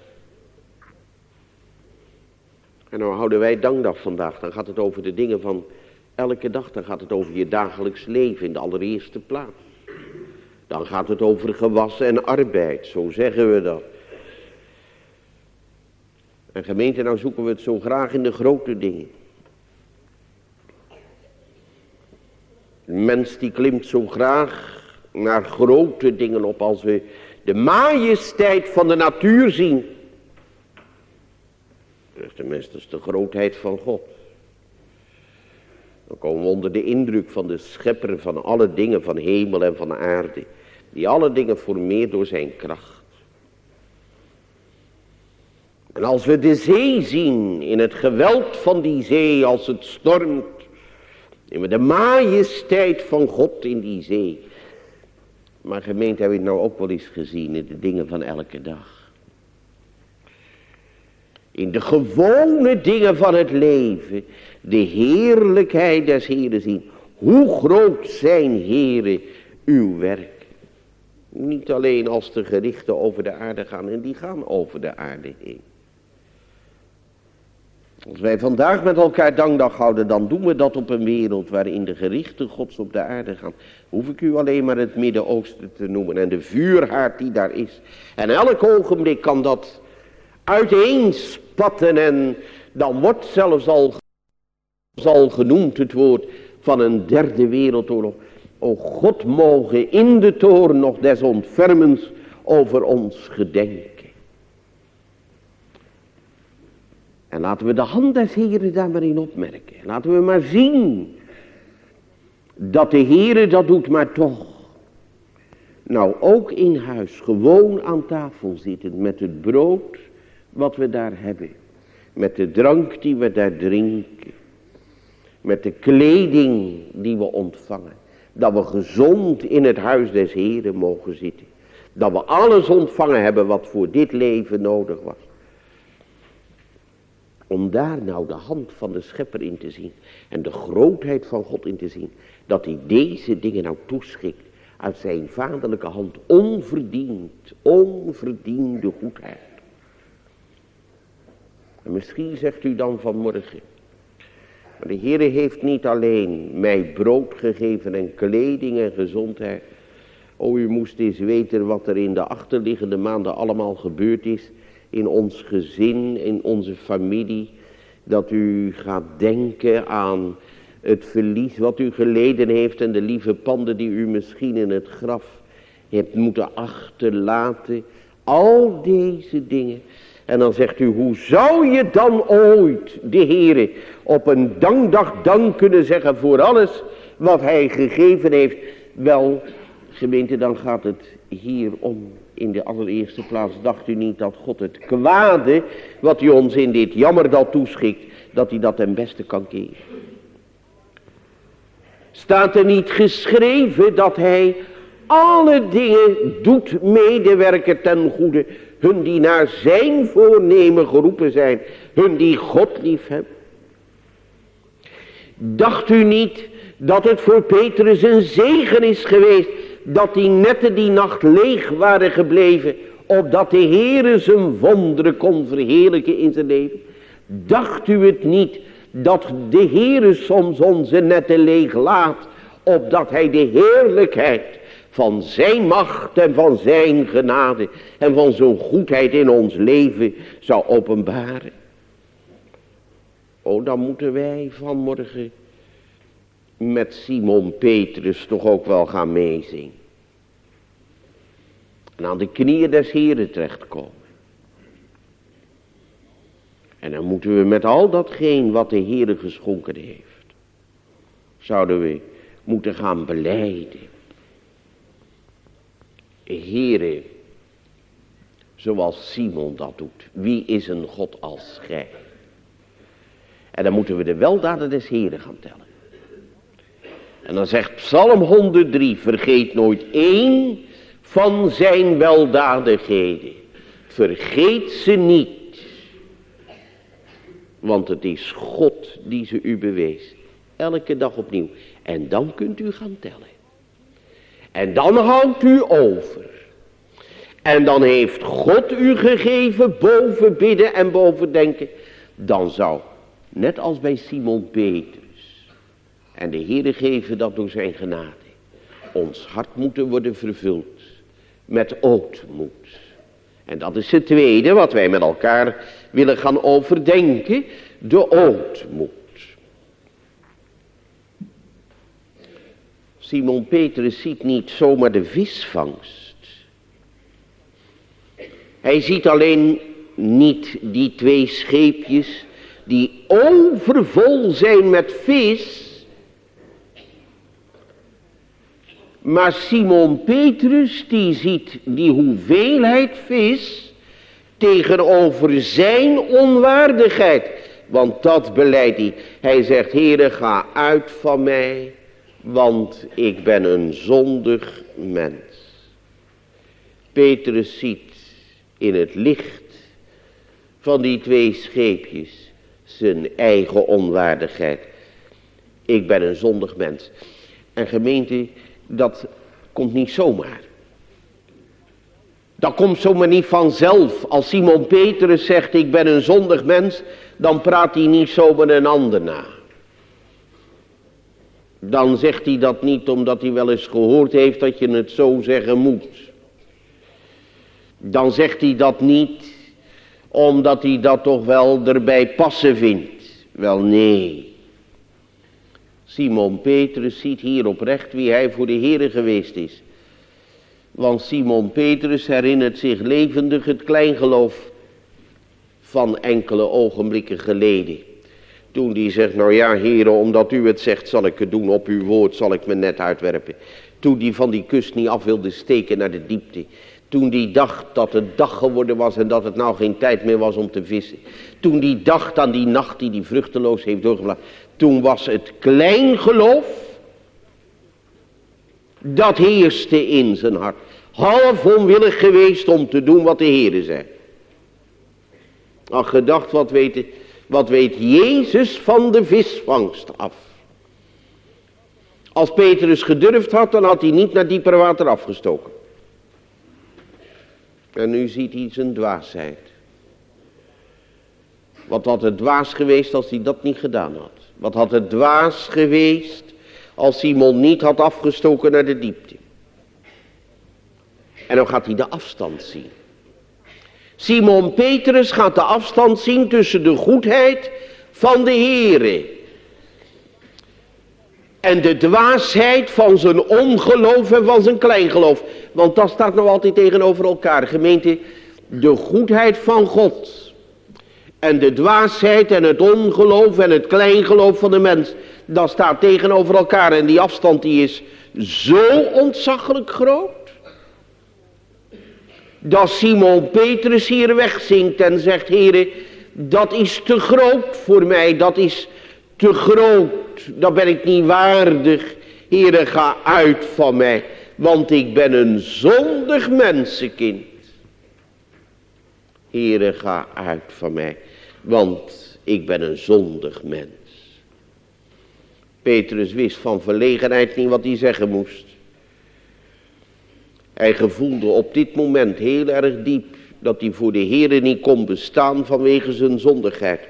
En nou houden wij dankdag vandaag. Dan gaat het over de dingen van elke dag. Dan gaat het over je dagelijks leven in de allereerste plaats. Dan gaat het over gewassen en arbeid. Zo zeggen we dat. En gemeente, nou zoeken we het zo graag in de grote dingen. Een mens die klimt zo graag naar grote dingen op. Als we de majesteit van de natuur zien. Zegt de mens, dat is de grootheid van God. Dan komen we onder de indruk van de schepper van alle dingen van hemel en van aarde. Die alle dingen formeert door zijn kracht. En als we de zee zien, in het geweld van die zee, als het stormt, zien we de majesteit van God in die zee. Maar gemeente, hebben we het nou ook wel eens gezien in de dingen van elke dag. In de gewone dingen van het leven, de heerlijkheid des Heeren zien. Hoe groot zijn, Heere, uw werk. Niet alleen als de gerichten over de aarde gaan, en die gaan over de aarde heen. Als wij vandaag met elkaar dankdag houden, dan doen we dat op een wereld waarin de gerichten Gods op de aarde gaan. Hoef ik u alleen maar het Midden-Oosten te noemen en de vuurhaard die daar is. En elk ogenblik kan dat uiteenspatten en dan wordt zelfs al, al genoemd het woord van een derde wereldoorlog. O God, mogen in de toorn nog des ontfermens over ons gedenken. En laten we de hand des Heeren daar maar in opmerken. Laten we maar zien dat de Heere dat doet, maar toch. Nou, ook in huis, gewoon aan tafel zitten met het brood wat we daar hebben. Met de drank die we daar drinken. Met de kleding die we ontvangen. Dat we gezond in het huis des Heeren mogen zitten. Dat we alles ontvangen hebben wat voor dit leven nodig was. Om daar nou de hand van de schepper in te zien. En de grootheid van God in te zien. Dat hij deze dingen nou toeschikt. Uit zijn vaderlijke hand. Onverdiend. Onverdiende goedheid. En misschien zegt u dan vanmorgen. Maar de Heere heeft niet alleen mij brood gegeven en kleding en gezondheid. O, u moest eens weten wat er in de achterliggende maanden allemaal gebeurd is. In ons gezin, in onze familie. Dat u gaat denken aan het verlies wat u geleden heeft. En de lieve panden die u misschien in het graf hebt moeten achterlaten. Al deze dingen. En dan zegt u, hoe zou je dan ooit de Heere op een dankdag dank kunnen zeggen voor alles wat hij gegeven heeft? Wel, gemeente, dan gaat het hier om. In de allereerste plaats dacht u niet dat God het kwade wat hij ons in dit jammerdal toeschikt, dat hij dat ten beste kan keren. Staat er niet geschreven dat hij alle dingen doet medewerken ten goede, hun die naar zijn voornemen geroepen zijn, hun die God lief hebben? Dacht u niet dat het voor Petrus een zegen is geweest dat die netten die nacht leeg waren gebleven, opdat de Heere zijn wonderen kon verheerlijken in zijn leven? Dacht u het niet dat de Heere soms onze netten leeg laat, opdat hij de heerlijkheid van zijn macht en van zijn genade en van zijn goedheid in ons leven zou openbaren? Oh, dan moeten wij vanmorgen met Simon Petrus toch ook wel gaan meezingen. En aan de knieën des Heeren terechtkomen. En dan moeten we met al datgene wat de Heere geschonken heeft, zouden we moeten gaan belijden. Heere, zoals Simon dat doet. Wie is een God als gij? En dan moeten we de weldaden des Heeren gaan tellen. En dan zegt Psalm honderddrie, vergeet nooit één van zijn weldadigheden. Vergeet ze niet. Want het is God die ze u bewees. Elke dag opnieuw. En dan kunt u gaan tellen. En dan houdt u over. En dan heeft God u gegeven boven bidden en boven denken. Dan zou, net als bij Simon Petrus, en de Heere geven dat door zijn genade, ons hart moeten worden vervuld met ootmoed. En dat is het tweede wat wij met elkaar willen gaan overdenken. De ootmoed. Simon Petrus ziet niet zomaar de visvangst. Hij ziet alleen niet die twee scheepjes die overvol zijn met vis. Maar Simon Petrus die ziet die hoeveelheid vis tegenover zijn onwaardigheid. Want dat beleidt hij. Hij zegt, Heere, ga uit van mij, want ik ben een zondig mens. Petrus ziet in het licht van die twee scheepjes zijn eigen onwaardigheid. Ik ben een zondig mens. En gemeente, dat komt niet zomaar. Dat komt zomaar niet vanzelf. Als Simon Petrus zegt, ik ben een zondig mens, dan praat hij niet zomaar een ander na. Dan zegt hij dat niet omdat hij wel eens gehoord heeft dat je het zo zeggen moet. Dan zegt hij dat niet omdat hij dat toch wel erbij passen vindt. Wel nee. Simon Petrus ziet hier oprecht wie hij voor de Heere geweest is. Want Simon Petrus herinnert zich levendig het kleingeloof van enkele ogenblikken geleden. Toen die zegt, nou ja, Heere, omdat u het zegt zal ik het doen, op uw woord zal ik me net uitwerpen. Toen die van die kust niet af wilde steken naar de diepte. Toen die dacht dat het dag geworden was en dat het nou geen tijd meer was om te vissen. Toen die dacht aan die nacht die die vruchteloos heeft doorgebracht. Toen was het kleingeloof, dat heerste in zijn hart. Half onwillig geweest om te doen wat de Heere zei. Ach, gedacht, wat weet, wat weet Jezus van de visvangst af? Als Petrus gedurfd had, dan had hij niet naar dieper water afgestoken. En nu ziet hij zijn dwaasheid. Wat had het dwaas geweest als hij dat niet gedaan had? Wat had het dwaas geweest als Simon niet had afgestoken naar de diepte? En dan gaat hij de afstand zien. Simon Petrus gaat de afstand zien tussen de goedheid van de Heere en de dwaasheid van zijn ongeloof en van zijn kleingeloof. Want dat staat nog altijd tegenover elkaar. Gemeente, de goedheid van God en de dwaasheid en het ongeloof en het kleingeloof van de mens, dat staat tegenover elkaar. En die afstand die is zo ontzaglijk groot, dat Simon Petrus hier wegzinkt en zegt, Heere, dat is te groot voor mij, dat is te groot, dat ben ik niet waardig. Heere, ga uit van mij, want ik ben een zondig mensenkind. Heere, ga uit van mij, want ik ben een zondig mens. Petrus wist van verlegenheid niet wat hij zeggen moest. Hij gevoelde op dit moment heel erg diep dat hij voor de Heere niet kon bestaan vanwege zijn zondigheid.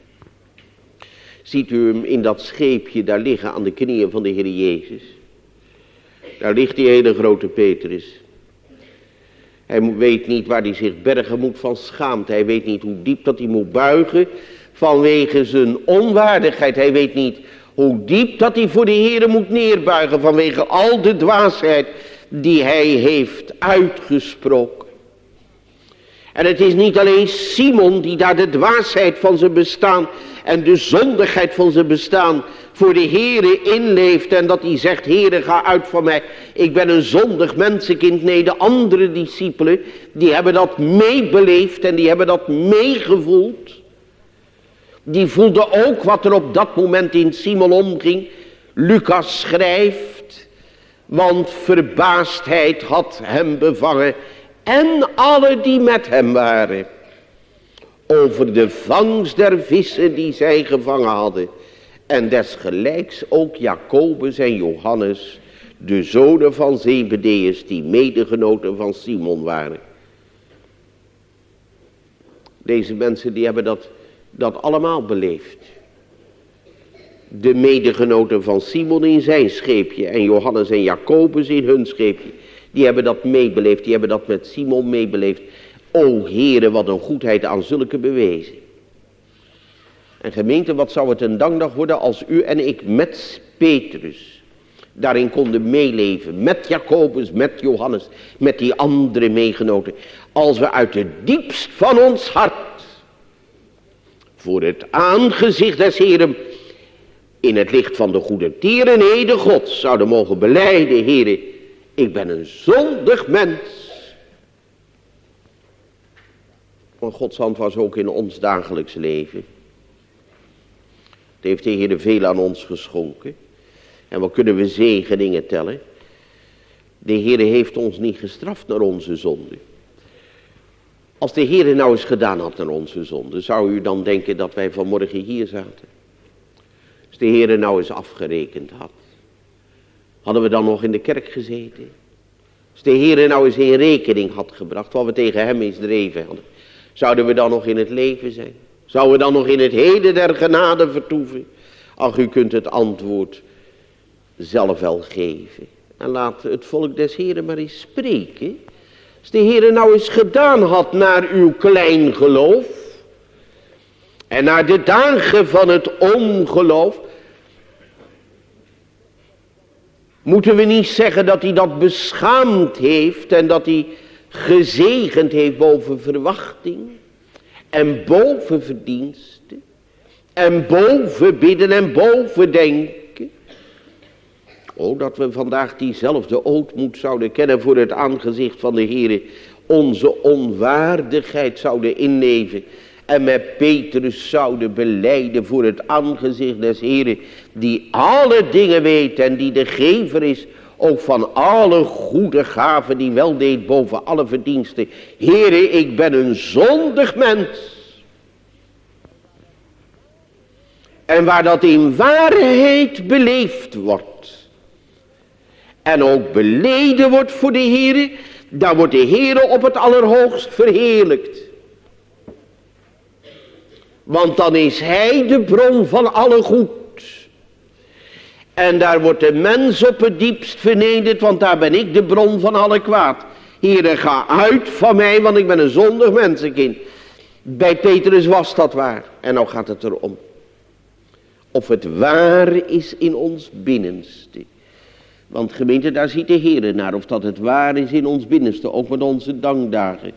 Ziet u hem in dat scheepje daar liggen aan de knieën van de Heer Jezus. Daar ligt die hele grote Petrus. Hij weet niet waar hij zich bergen moet van schaamte. Hij weet niet hoe diep dat hij moet buigen vanwege zijn onwaardigheid. Hij weet niet hoe diep dat hij voor de Heere moet neerbuigen vanwege al de dwaasheid die hij heeft uitgesproken. En het is niet alleen Simon die daar de dwaasheid van zijn bestaan en de zondigheid van zijn bestaan voor de Heere inleeft en dat hij zegt, Heere, ga uit van mij, ik ben een zondig mensenkind. Nee, de andere discipelen, die hebben dat meebeleefd en die hebben dat meegevoeld. Die voelden ook wat er op dat moment in Simon omging. Lucas schrijft, want verbaasdheid had hem bevangen en alle die met hem waren, over de vangst der vissen die zij gevangen hadden. En desgelijks ook Jacobus en Johannes, de zonen van Zebedeus, die medegenoten van Simon waren. Deze mensen die hebben dat, dat allemaal beleefd. De medegenoten van Simon in zijn scheepje en Johannes en Jacobus in hun scheepje. Die hebben dat meebeleefd, die hebben dat met Simon meebeleefd. O Heere, wat een goedheid aan zulke bewezen. En gemeente, wat zou het een dankdag worden als u en ik met Petrus daarin konden meeleven. Met Jacobus, met Johannes, met die andere meegenoten. Als we uit het diepst van ons hart voor het aangezicht des Heeren in het licht van de goede tierenheden God zouden mogen belijden, Heere, ik ben een zondig mens. Want Gods hand was ook in ons dagelijks leven. Het heeft de Heer veel aan ons geschonken. En wat kunnen we zegeningen tellen? De Heer heeft ons niet gestraft naar onze zonde. Als de Heer nou eens gedaan had naar onze zonde, zou u dan denken dat wij vanmorgen hier zaten? Als de Heer nou eens afgerekend had, hadden we dan nog in de kerk gezeten? Als de Heer nou eens in rekening had gebracht wat we tegen hem misdreven hadden, zouden we dan nog in het leven zijn? Zouden we dan nog in het heden der genade vertoeven? Ach, u kunt het antwoord zelf wel geven. En laat het volk des Heren maar eens spreken. Als de Heer nou eens gedaan had naar uw klein geloof en naar de dagen van het ongeloof, moeten we niet zeggen dat hij dat beschaamd heeft en dat hij gezegend heeft boven verwachting en boven verdiensten en boven bidden en boven denken. Oh, dat we vandaag diezelfde ootmoed zouden kennen voor het aangezicht van de Heere, onze onwaardigheid zouden innemen en met Petrus zouden belijden voor het aangezicht des Heere, die alle dingen weet en die de gever is, ook van alle goede gaven, die wel deed boven alle verdiensten. Heere, ik ben een zondig mens. En waar dat in waarheid beleefd wordt en ook beleden wordt voor de Heere, daar wordt de Heere op het allerhoogst verheerlijkt. Want dan is hij de bron van alle goed. En daar wordt de mens op het diepst vernederd, want daar ben ik de bron van alle kwaad. Heere, ga uit van mij, want ik ben een zondig mensenkind. Bij Petrus was dat waar. En nou gaat het erom. Of het waar is in ons binnenste. Want gemeente, daar ziet de Heere naar, of dat het waar is in ons binnenste, ook met onze dankdagen.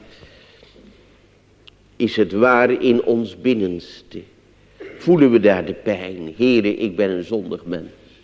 Is het waar in ons binnenste? Voelen we daar de pijn? Heere, ik ben een zondig mens.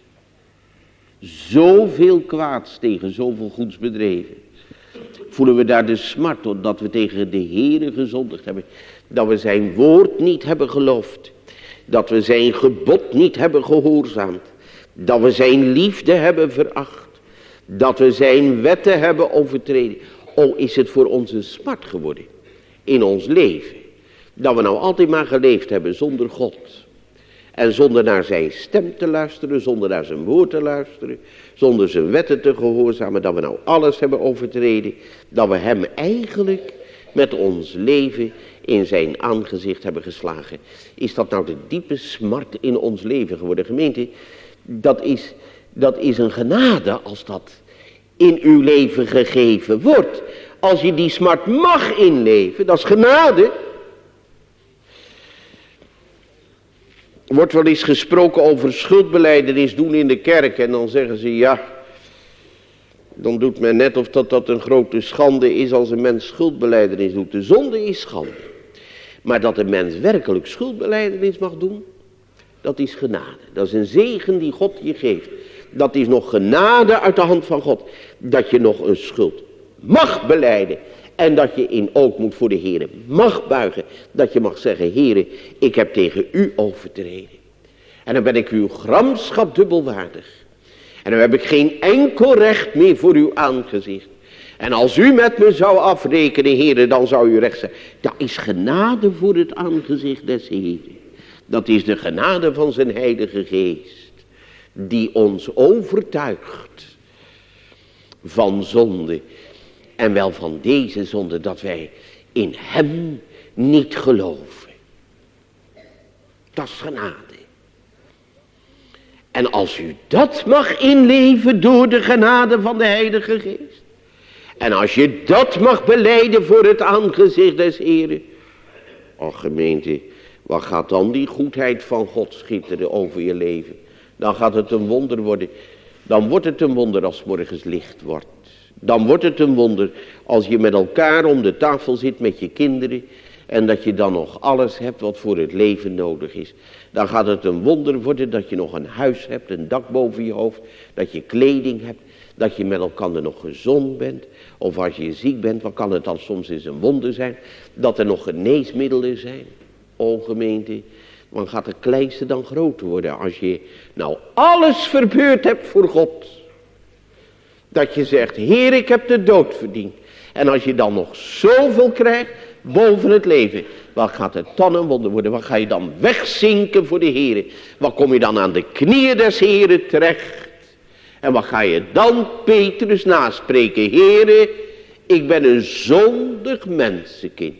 Zoveel kwaads tegen zoveel goeds bedreven. Voelen we daar de smart dat we tegen de Heere gezondigd hebben. Dat we zijn woord niet hebben geloofd. Dat we zijn gebod niet hebben gehoorzaamd. Dat we zijn liefde hebben veracht. Dat we zijn wetten hebben overtreden. O, is het voor ons een smart geworden in ons leven. Dat we nou altijd maar geleefd hebben zonder God. En zonder naar zijn stem te luisteren, zonder naar zijn woord te luisteren, zonder zijn wetten te gehoorzamen, dat we nou alles hebben overtreden, dat we hem eigenlijk met ons leven in zijn aangezicht hebben geslagen. Is dat nou de diepe smart in ons leven geworden? Gemeente, dat is, dat is een genade als dat in uw leven gegeven wordt. Als je die smart mag inleven, dat is genade. Er wordt wel eens gesproken over schuldbelijdenis doen in de kerk. En dan zeggen ze ja, dan doet men net of dat, dat een grote schande is als een mens schuldbelijdenis doet. De zonde is schande. Maar dat een mens werkelijk schuldbelijdenis mag doen, dat is genade. Dat is een zegen die God je geeft. Dat is nog genade uit de hand van God. Dat je nog een schuld mag belijden. En dat je in ootmoed voor de Heere mag buigen. Dat je mag zeggen, Heere, ik heb tegen u overtreden. En dan ben ik uw gramschap dubbelwaardig. En dan heb ik geen enkel recht meer voor uw aangezicht. En als u met me zou afrekenen, Heere, dan zou u recht zijn. Dat is genade voor het aangezicht des Heere. Dat is de genade van zijn heilige geest. Die ons overtuigt van zonde. En wel van deze zonde, dat wij in hem niet geloven. Dat is genade. En als u dat mag inleven door de genade van de Heilige Geest. En als je dat mag belijden voor het aangezicht des Heren. Och gemeente, wat gaat dan die goedheid van God schitteren over je leven? Dan gaat het een wonder worden. Dan wordt het een wonder als morgens licht wordt. Dan wordt het een wonder als je met elkaar om de tafel zit met je kinderen. En dat je dan nog alles hebt wat voor het leven nodig is. Dan gaat het een wonder worden dat je nog een huis hebt, een dak boven je hoofd. Dat je kleding hebt. Dat je met elkaar nog gezond bent. Of als je ziek bent, wat kan het dan soms eens een wonder zijn. Dat er nog geneesmiddelen zijn. O gemeente, dan gaat het kleinste dan groter worden. Als je nou alles verbeurd hebt voor God. Dat je zegt, Heer, ik heb de dood verdiend. En als je dan nog zoveel krijgt boven het leven. Wat gaat het dan een wonder worden? Wat ga je dan wegzinken voor de Heer? Wat kom je dan aan de knieën des Heeren terecht? En wat ga je dan Petrus naspreken? Heere, ik ben een zondig mensenkind.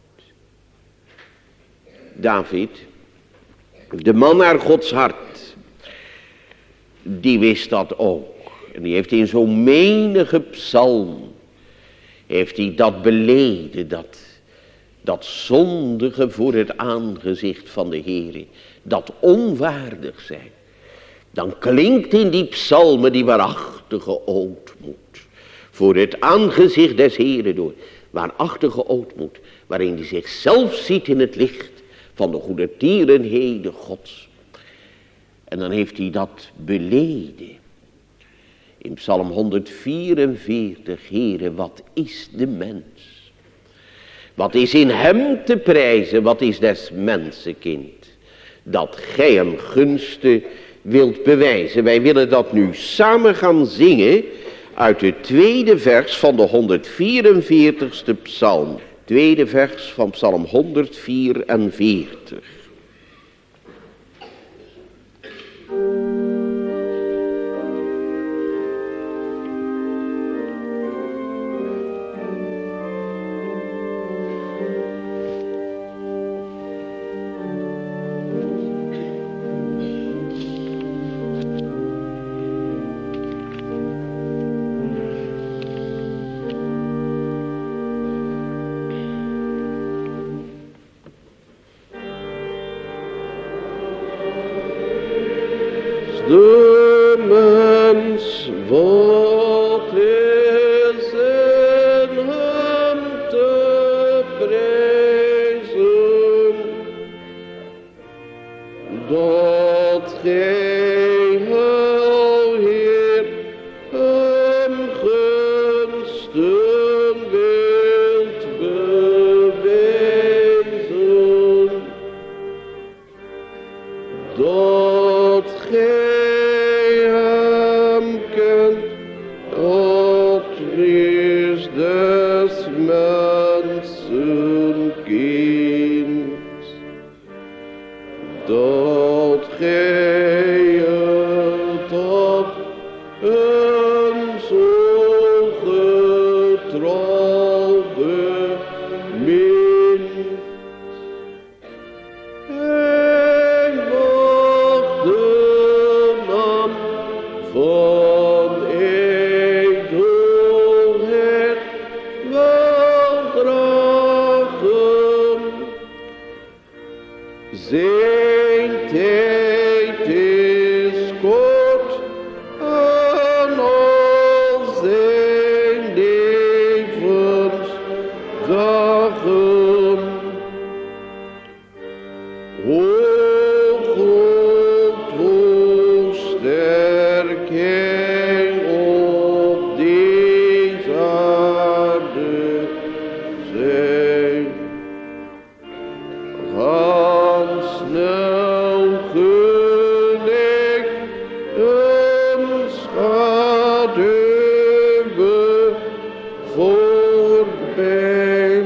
David, de man naar Gods hart, die wist dat ook. En die heeft in zo'n menige psalm, heeft hij dat beleden, dat, dat zondige voor het aangezicht van de Heere, dat onwaardig zijn. Dan klinkt in die psalmen die waarachtige ootmoed voor het aangezicht des Heeren door. Waarachtige ootmoed, waarin hij zichzelf ziet in het licht van de goede tierenheden Gods. En dan heeft hij dat beleden. In psalm honderdvierenveertig, Heere, wat is de mens? Wat is in hem te prijzen, wat is des mensenkind? Dat gij hem gunsten wilt bewijzen. Wij willen dat nu samen gaan zingen uit het tweede vers van de honderdvierenveertigste psalm. Tweede vers van psalm honderdvierenveertig. De mens, wat is in hem te prijzen, dat gij, o Heer, hem gunsten wilt bewijzen, dat gij dat gij het op een zo getrouw bemint. Hij mag de naam van ijdelheid wel dragen. Zijn tijd is kort en al zijn levensdagen. O God, hoe sterk hij op deze aarde zijn. Snel gelijk een schaduwe voorbij.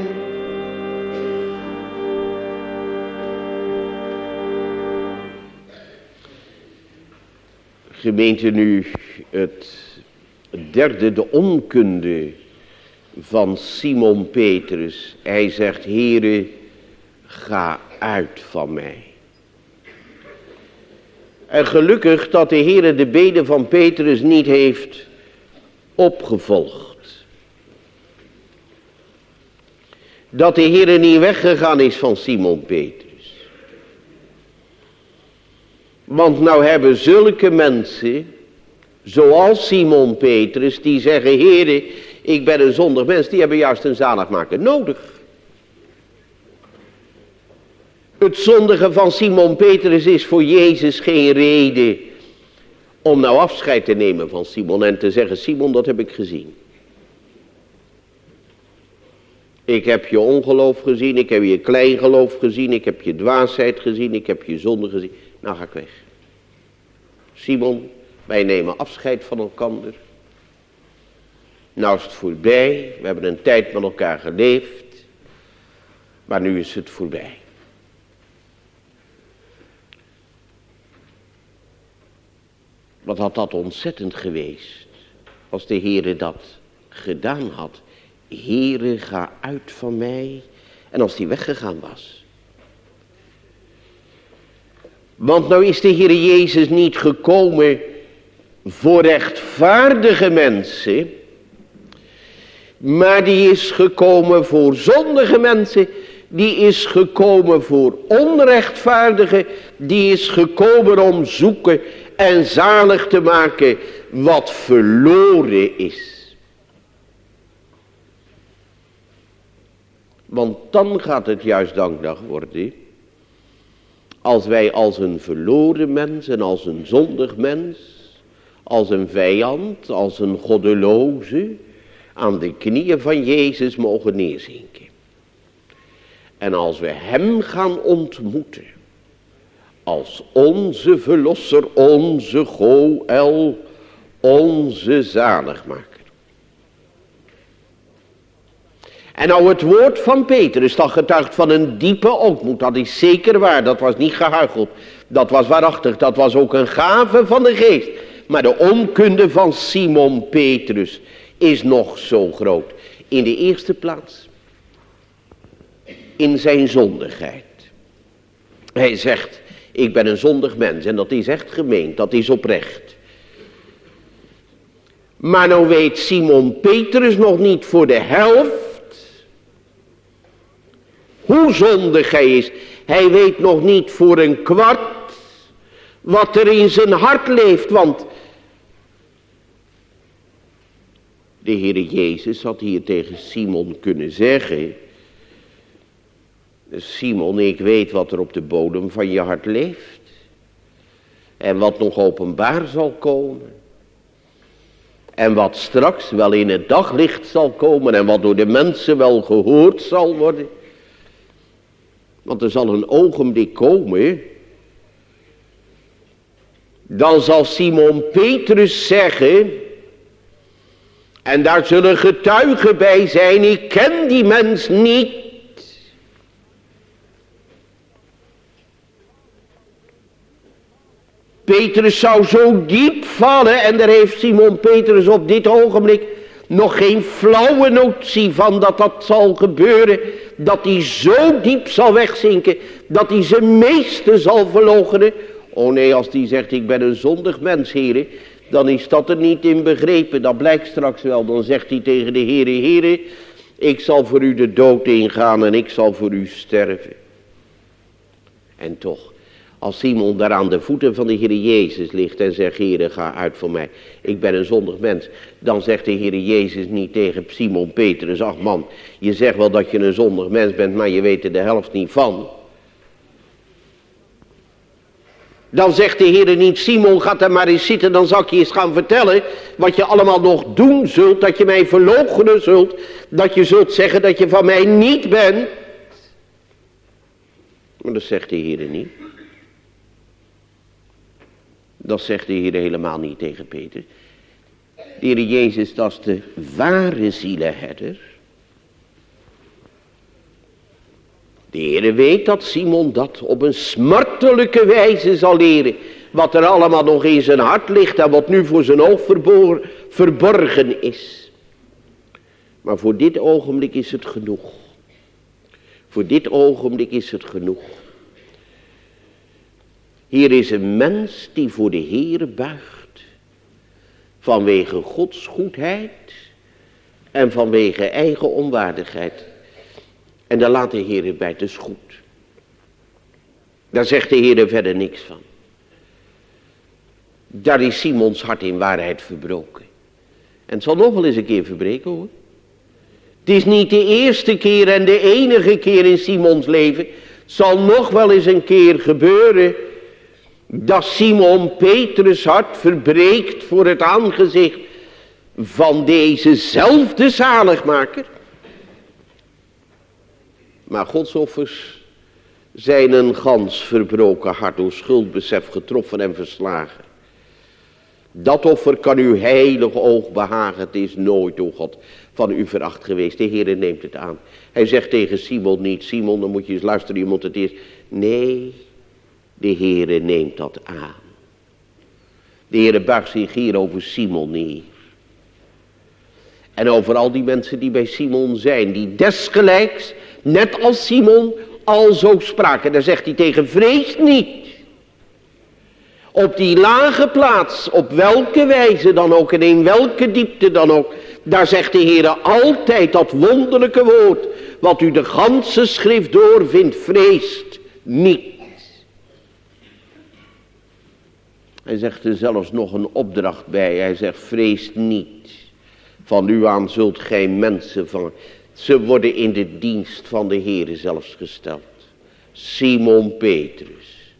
Gemeente, nu het derde, de onkunde van Simon Petrus. Hij zegt, Heere, ga uit van mij. En gelukkig dat de Heere de bede van Petrus niet heeft opgevolgd. Dat de Heere niet weggegaan is van Simon Petrus. Want nou hebben zulke mensen, zoals Simon Petrus, die zeggen, Heere, ik ben een zondig mens, die hebben juist een zaligmaker nodig. Het zondige van Simon Petrus is voor Jezus geen reden om nou afscheid te nemen van Simon en te zeggen, Simon, dat heb ik gezien. Ik heb je ongeloof gezien, ik heb je kleingeloof gezien, ik heb je dwaasheid gezien, ik heb je zonde gezien. Nou ga ik weg. Simon, wij nemen afscheid van elkaar. Nou is het voorbij, we hebben een tijd met elkaar geleefd, maar nu is het voorbij. Wat had dat ontzettend geweest, als de Heere dat gedaan had. Heere, ga uit van mij. En als die weggegaan was. Want nou is de Heere Jezus niet gekomen voor rechtvaardige mensen, maar die is gekomen voor zondige mensen. Die is gekomen voor onrechtvaardigen. Die is gekomen om zoeken en zalig te maken wat verloren is. Want dan gaat het juist dankdag worden. Als wij als een verloren mens en als een zondig mens, als een vijand, als een goddeloze, aan de knieën van Jezus mogen neerzinken. En als we hem gaan ontmoeten, als onze verlosser, onze Goël, onze zaligmaker. En nou het woord van Petrus, dat getuigt van een diepe ootmoed, dat is zeker waar, dat was niet gehuicheld, dat was waarachtig, dat was ook een gave van de geest. Maar de onkunde van Simon Petrus is nog zo groot. In de eerste plaats, in zijn zondigheid. Hij zegt, ik ben een zondig mens en dat is echt gemeend, dat is oprecht. Maar nou weet Simon Petrus nog niet voor de helft hoe zondig hij is. Hij weet nog niet voor een kwart wat er in zijn hart leeft. Want de Heere Jezus had hier tegen Simon kunnen zeggen, Simon, ik weet wat er op de bodem van je hart leeft. En wat nog openbaar zal komen. En wat straks wel in het daglicht zal komen. En wat door de mensen wel gehoord zal worden. Want er zal een ogenblik komen. Dan zal Simon Petrus zeggen. En daar zullen getuigen bij zijn. Ik ken die mens niet. Petrus zou zo diep vallen. En daar heeft Simon Petrus op dit ogenblik nog geen flauwe notie van dat dat zal gebeuren. Dat hij zo diep zal wegzinken. Dat hij zijn meeste zal verloochenen. Oh nee, als hij zegt ik ben een zondig mens, heren. Dan is dat er niet in begrepen. Dat blijkt straks wel. Dan zegt hij tegen de Heere, Heere, ik zal voor u de dood ingaan en ik zal voor u sterven. En toch. Als Simon daar aan de voeten van de Heere Jezus ligt en zegt, Heere, ga uit van mij, ik ben een zondig mens. Dan zegt de Heere Jezus niet tegen Simon Petrus, ach man, je zegt wel dat je een zondig mens bent, maar je weet er de helft niet van. Dan zegt de Heere niet, Simon, ga daar maar eens zitten, dan zal ik je eens gaan vertellen wat je allemaal nog doen zult, dat je mij verloochenen zult, dat je zult zeggen dat je van mij niet bent. Maar dat zegt de Heere niet. Dat zegt de Heer helemaal niet tegen Peter. De Heer Jezus, dat is de ware zielenherder. De Heer weet dat Simon dat op een smartelijke wijze zal leren. Wat er allemaal nog in zijn hart ligt en wat nu voor zijn oog verborgen is. Maar voor dit ogenblik is het genoeg. Voor dit ogenblik is het genoeg. Hier is een mens die voor de Heere buigt. Vanwege Gods goedheid. En vanwege eigen onwaardigheid. En daar laat de Heere bij, het is goed. Daar zegt de Heere verder niks van. Daar is Simons hart in waarheid verbroken. En het zal nog wel eens een keer verbreken hoor. Het is niet de eerste keer en de enige keer in Simons leven. Het zal nog wel eens een keer gebeuren. dat Simon Petrus hart verbreekt voor het aangezicht van dezezelfde zaligmaker. Maar Gods offers zijn een gans verbroken hart door schuldbesef getroffen en verslagen. Dat offer kan uw heilig oog behagen. Het is nooit, o God, van u veracht geweest. De Heere neemt het aan. Hij zegt tegen Simon niet, Simon, dan moet je eens luisteren, je moet het eerst. Nee, de Heere neemt dat aan. De Heere buigt zich hier over Simon neer. En over al die mensen die bij Simon zijn, die desgelijks, net als Simon, al zo spraken. Daar zegt hij tegen, vrees niet. Op die lage plaats, op welke wijze dan ook en in welke diepte dan ook, daar zegt de Heere altijd dat wonderlijke woord, wat u de ganse schrift doorvindt, vreest niet. Hij zegt er zelfs nog een opdracht bij, hij zegt vreest niet. Van u aan zult gij mensen vangen. Ze worden in de dienst van de Heere zelfs gesteld. Simon Petrus.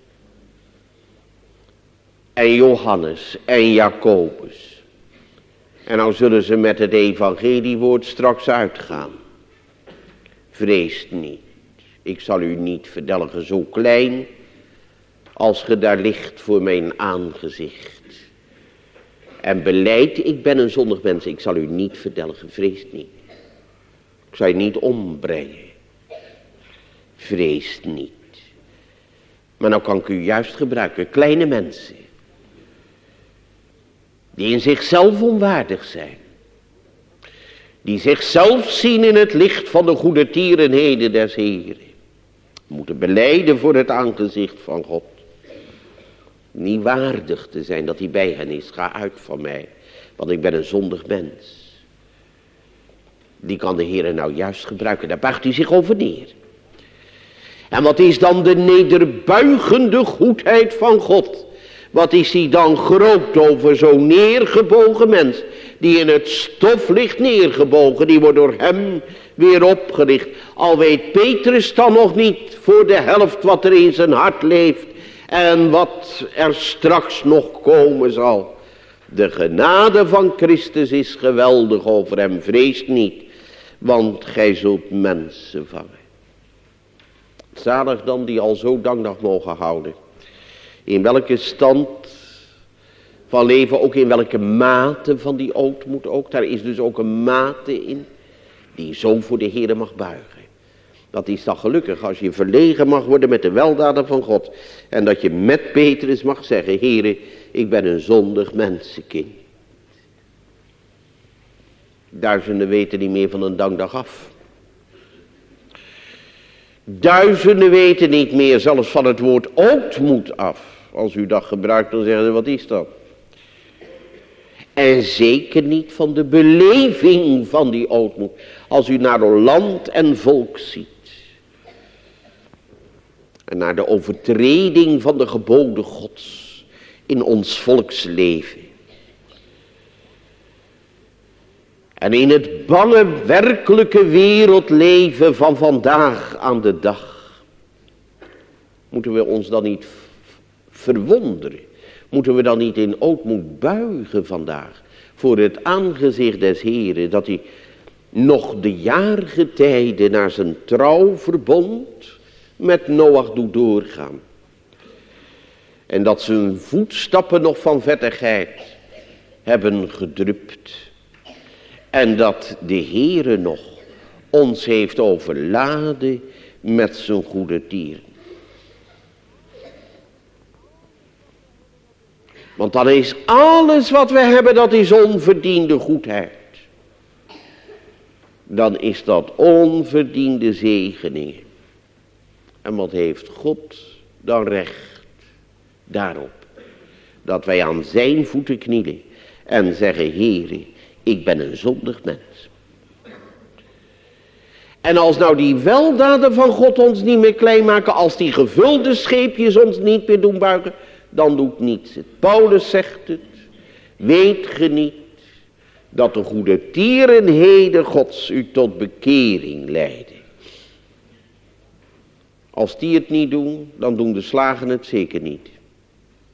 En Johannes en Jacobus. En nou zullen ze met het evangeliewoord straks uitgaan. Vreest niet. Ik zal u niet verdelgen zo klein als ge daar ligt voor mijn aangezicht. En beleid, ik ben een zondig mens, ik zal u niet verdelgen, vreest niet. Ik zal je niet ombrengen. Vreest niet. Maar nou kan ik u juist gebruiken, kleine mensen. Die in zichzelf onwaardig zijn. Die zichzelf zien in het licht van de goede tierenheden des Heren. Moeten belijden voor het aangezicht van God. Niet waardig te zijn dat hij bij hen is. Ga uit van mij. Want ik ben een zondig mens. Die kan de Heer nou juist gebruiken. Daar buigt hij zich over neer. En wat is dan de nederbuigende goedheid van God? Wat is hij dan groot over zo'n neergebogen mens. Die in het stof ligt neergebogen. Die wordt door hem weer opgericht. Al weet Petrus dan nog niet voor de helft wat er in zijn hart leeft. En wat er straks nog komen zal. De genade van Christus is geweldig over hem. Vrees niet, want gij zult mensen vangen. Zalig dan die al zo dankdag mogen houden. In welke stand van leven, ook in welke mate van die ootmoed ook. Daar is dus ook een mate in die zo voor de Heere mag buigen. Dat is dan gelukkig als je verlegen mag worden met de weldaden van God. En dat je met Petrus mag zeggen, Heere, ik ben een zondig mensenkind. Duizenden weten niet meer van een dankdag af. Duizenden weten niet meer zelfs van het woord ootmoed af. Als u dat gebruikt, dan zeggen ze, wat is dat? En zeker niet van de beleving van die ootmoed. Als u naar land en volk ziet. En naar de overtreding van de geboden Gods in ons volksleven. En in het bange werkelijke wereldleven van vandaag aan de dag. Moeten we ons dan niet verwonderen? Moeten we dan niet in ootmoed buigen vandaag? Voor het aangezicht des Heren, dat hij nog de jaargetijden naar zijn trouwverbond met Noach doet doorgaan. En dat zijn voetstappen nog van vettigheid hebben gedrupt. En dat de Heere nog ons heeft overladen met zijn goede dieren. Want dan is alles wat we hebben, dat is onverdiende goedheid. Dan is dat onverdiende zegeningen. En wat heeft God dan recht daarop? Dat wij aan zijn voeten knielen en zeggen, Heere, ik ben een zondig mens. En als nou die weldaden van God ons niet meer klein maken, als die gevulde scheepjes ons niet meer doen buigen, dan doet niets het. Paulus zegt het, weet ge niet dat de goede tierenheden Gods u tot bekering leiden. Als die het niet doen, dan doen de slagen het zeker niet.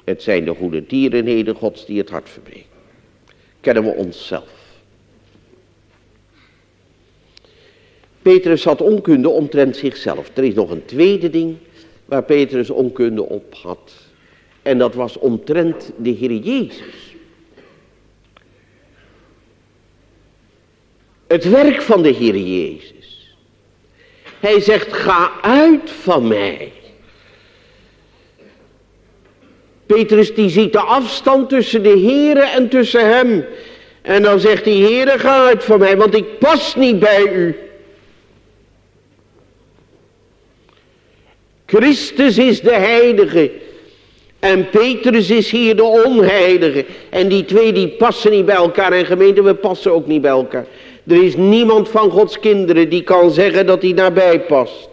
Het zijn de goede tierenheden Gods die het hart verbreken. Kennen we onszelf. Petrus had onkunde omtrent zichzelf. Er is nog een tweede ding waar Petrus onkunde op had. En dat was omtrent de Heer Jezus. Het werk van de Heer Jezus. Hij zegt, ga uit van mij. Petrus die ziet de afstand tussen de Heere en tussen hem. En dan zegt die Heere, ga uit van mij, want ik pas niet bij u. Christus is de heilige. En Petrus is hier de onheilige. En die twee die passen niet bij elkaar. En gemeente, we passen ook niet bij elkaar. Er is niemand van Gods kinderen die kan zeggen dat hij daarbij past.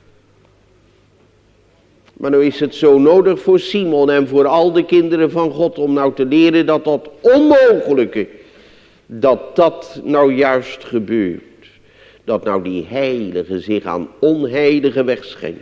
Maar nu is het zo nodig voor Simon en voor al de kinderen van God om nou te leren dat dat onmogelijke, dat dat nou juist gebeurt. Dat nou die heilige zich aan onheilige wegschenkt.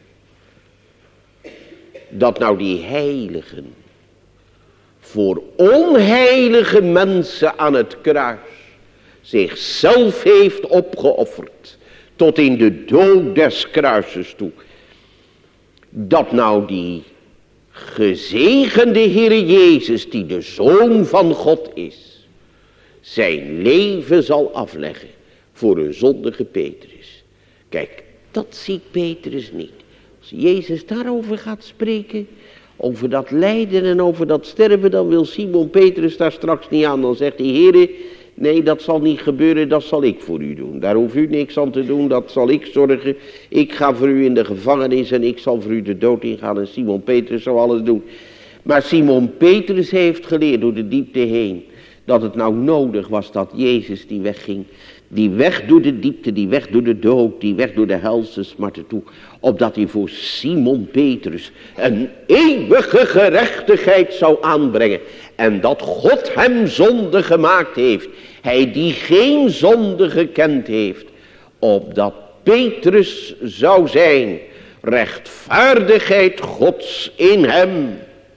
Dat nou die heiligen voor onheilige mensen aan het kruis zichzelf heeft opgeofferd tot in de dood des kruises toe. Dat nou die gezegende Heere Jezus, die de Zoon van God is, zijn leven zal afleggen voor een zondige Petrus. Kijk, dat ziet Petrus niet. Als Jezus daarover gaat spreken, over dat lijden en over dat sterven, dan wil Simon Petrus daar straks niet aan. Dan zegt hij, Heere, nee, dat zal niet gebeuren, dat zal ik voor u doen. Daar hoeft u niks aan te doen, dat zal ik zorgen. Ik ga voor u in de gevangenis en ik zal voor u de dood ingaan. En Simon Petrus zal alles doen. Maar Simon Petrus heeft geleerd door de diepte heen, dat het nou nodig was dat Jezus die wegging. Die weg door de diepte, die weg door de dood, die weg door de helse smarten toe. Opdat hij voor Simon Petrus een eeuwige gerechtigheid zou aanbrengen. En dat God hem zonde gemaakt heeft. Hij die geen zonde gekend heeft. Opdat Petrus zou zijn. Rechtvaardigheid Gods in hem.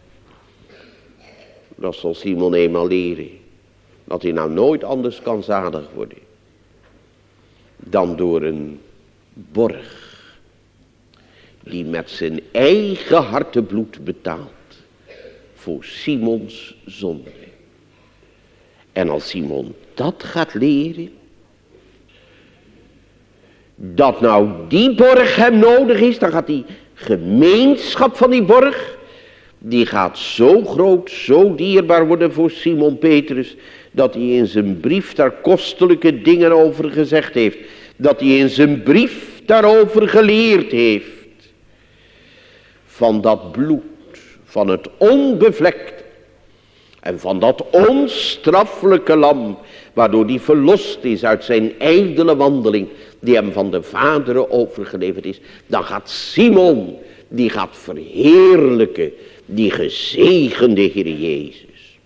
Dat zal Simon eenmaal leren. Dat hij nou nooit anders kan zalig worden. Dan door een borg. Die met zijn eigen hartebloed betaalt. Voor Simons zonde. En als Simon dat gaat leren. Dat nou die borg hem nodig is. Dan gaat die gemeenschap van die borg. Die gaat zo groot, zo dierbaar worden voor Simon Petrus. Dat hij in zijn brief daar kostelijke dingen over gezegd heeft. Dat hij in zijn brief daarover geleerd heeft. Van dat bloed. Van het onbevlekte. En van dat onstraffelijke lam. Waardoor hij verlost is uit zijn ijdele wandeling. Die hem van de vaderen overgeleverd is. Dan gaat Simon. Die gaat verheerlijken. Die gezegende Heer Jezus.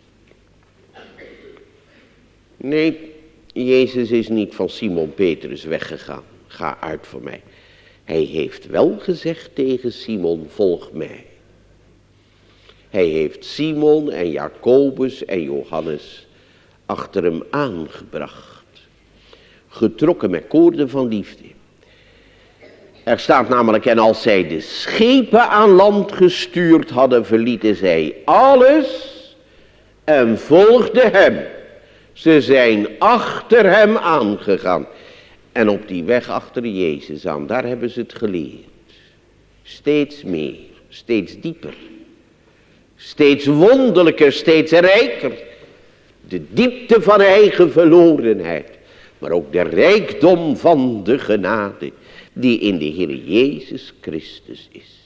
Nee, Jezus is niet van Simon Petrus weggegaan. Ga uit voor mij. Hij heeft wel gezegd tegen Simon, volg mij. Hij heeft Simon en Jacobus en Johannes achter hem aangebracht. Getrokken met koorden van liefde. Er staat namelijk, en als zij de schepen aan land gestuurd hadden, verlieten zij alles en volgden hem. Ze zijn achter hem aangegaan. En op die weg achter Jezus aan, daar hebben ze het geleerd. Steeds meer, steeds dieper. Steeds wonderlijker, steeds rijker. De diepte van eigen verlorenheid. Maar ook de rijkdom van de genade. Die in de Heer Jezus Christus is.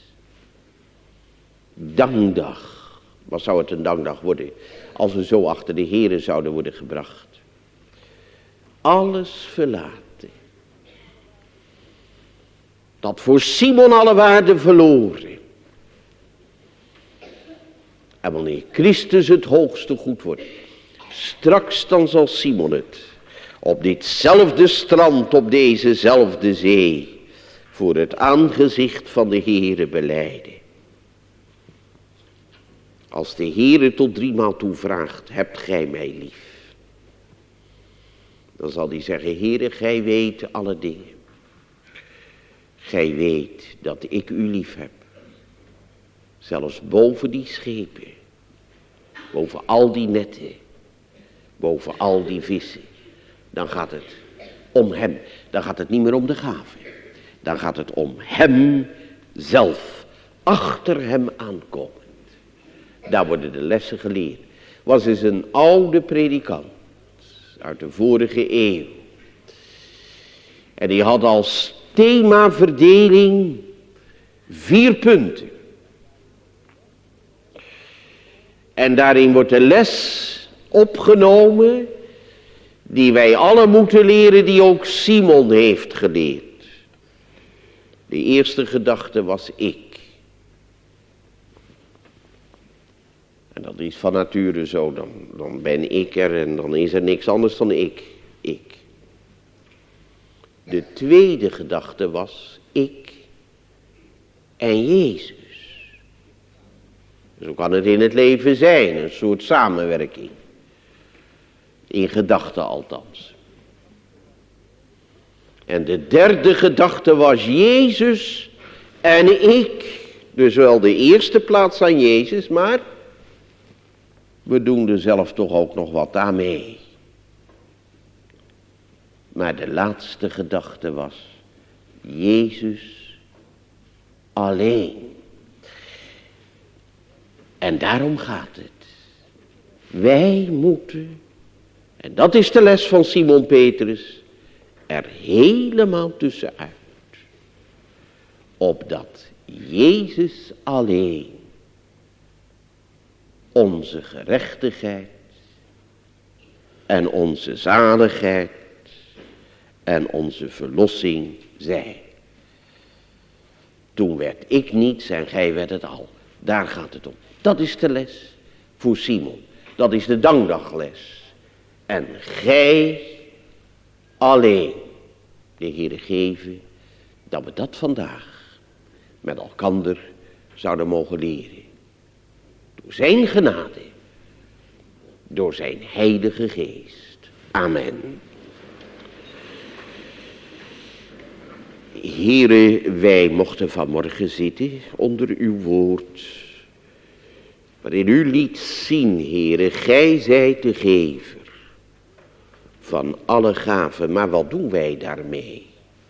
Dankdag. Wat zou het een dankdag worden. Als we zo achter de Heere zouden worden gebracht. Alles verlaten. Dat voor Simon alle waarde verloren. En wanneer Christus het hoogste goed wordt. Straks dan zal Simon het. Op ditzelfde strand, op dezezelfde zee. Voor het aangezicht van de Heere belijden. Als de Heere tot driemaal toe vraagt, hebt gij mij lief? Dan zal hij zeggen, Heere, gij weet alle dingen. Gij weet dat ik u lief heb. Zelfs boven die schepen. Boven al die netten. Boven al die vissen. Dan gaat het om hem. Dan gaat het niet meer om de gave. Dan gaat het om hem zelf. Achter hem aankomend. Daar worden de lessen geleerd. Was eens een oude predikant. Uit de vorige eeuw. En die had als themaverdeling vier punten. En daarin wordt de les opgenomen die wij alle moeten leren, die ook Simon heeft geleerd. De eerste gedachte was ik. En dat is van nature zo, dan, dan ben ik er en dan is er niks anders dan ik. Ik. De tweede gedachte was ik en Jezus. Zo kan het in het leven zijn, een soort samenwerking. In gedachten althans. En de derde gedachte was Jezus en ik. Dus wel de eerste plaats aan Jezus, maar we doen er zelf toch ook nog wat aan mee. Maar de laatste gedachte was Jezus alleen. En daarom gaat het. Wij moeten, en dat is de les van Simon Petrus, er helemaal tussenuit. Opdat Jezus alleen onze gerechtigheid en onze zaligheid en onze verlossing zij. Toen werd ik niets en gij werd het al. Daar gaat het om. Dat is de les voor Simon. Dat is de dankdagles. En gij alleen, de Heere geven, dat we dat vandaag met elkander zouden mogen leren. Door zijn genade. Door zijn heilige geest. Amen. Heere, wij mochten vanmorgen zitten onder uw woord. Waarin u liet zien, Heere, gij zijt de gever van alle gaven. Maar wat doen wij daarmee?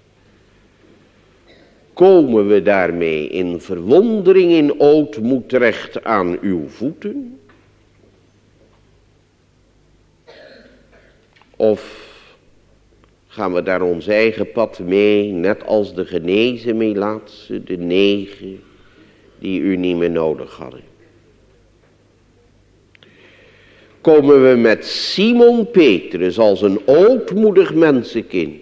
Komen we daarmee in verwondering, in ootmoed terecht aan uw voeten? Of gaan we daar ons eigen pad mee, net als de genezen Melaatse, de negen die u niet meer nodig hadden? Komen we met Simon Petrus als een ootmoedig mensenkind,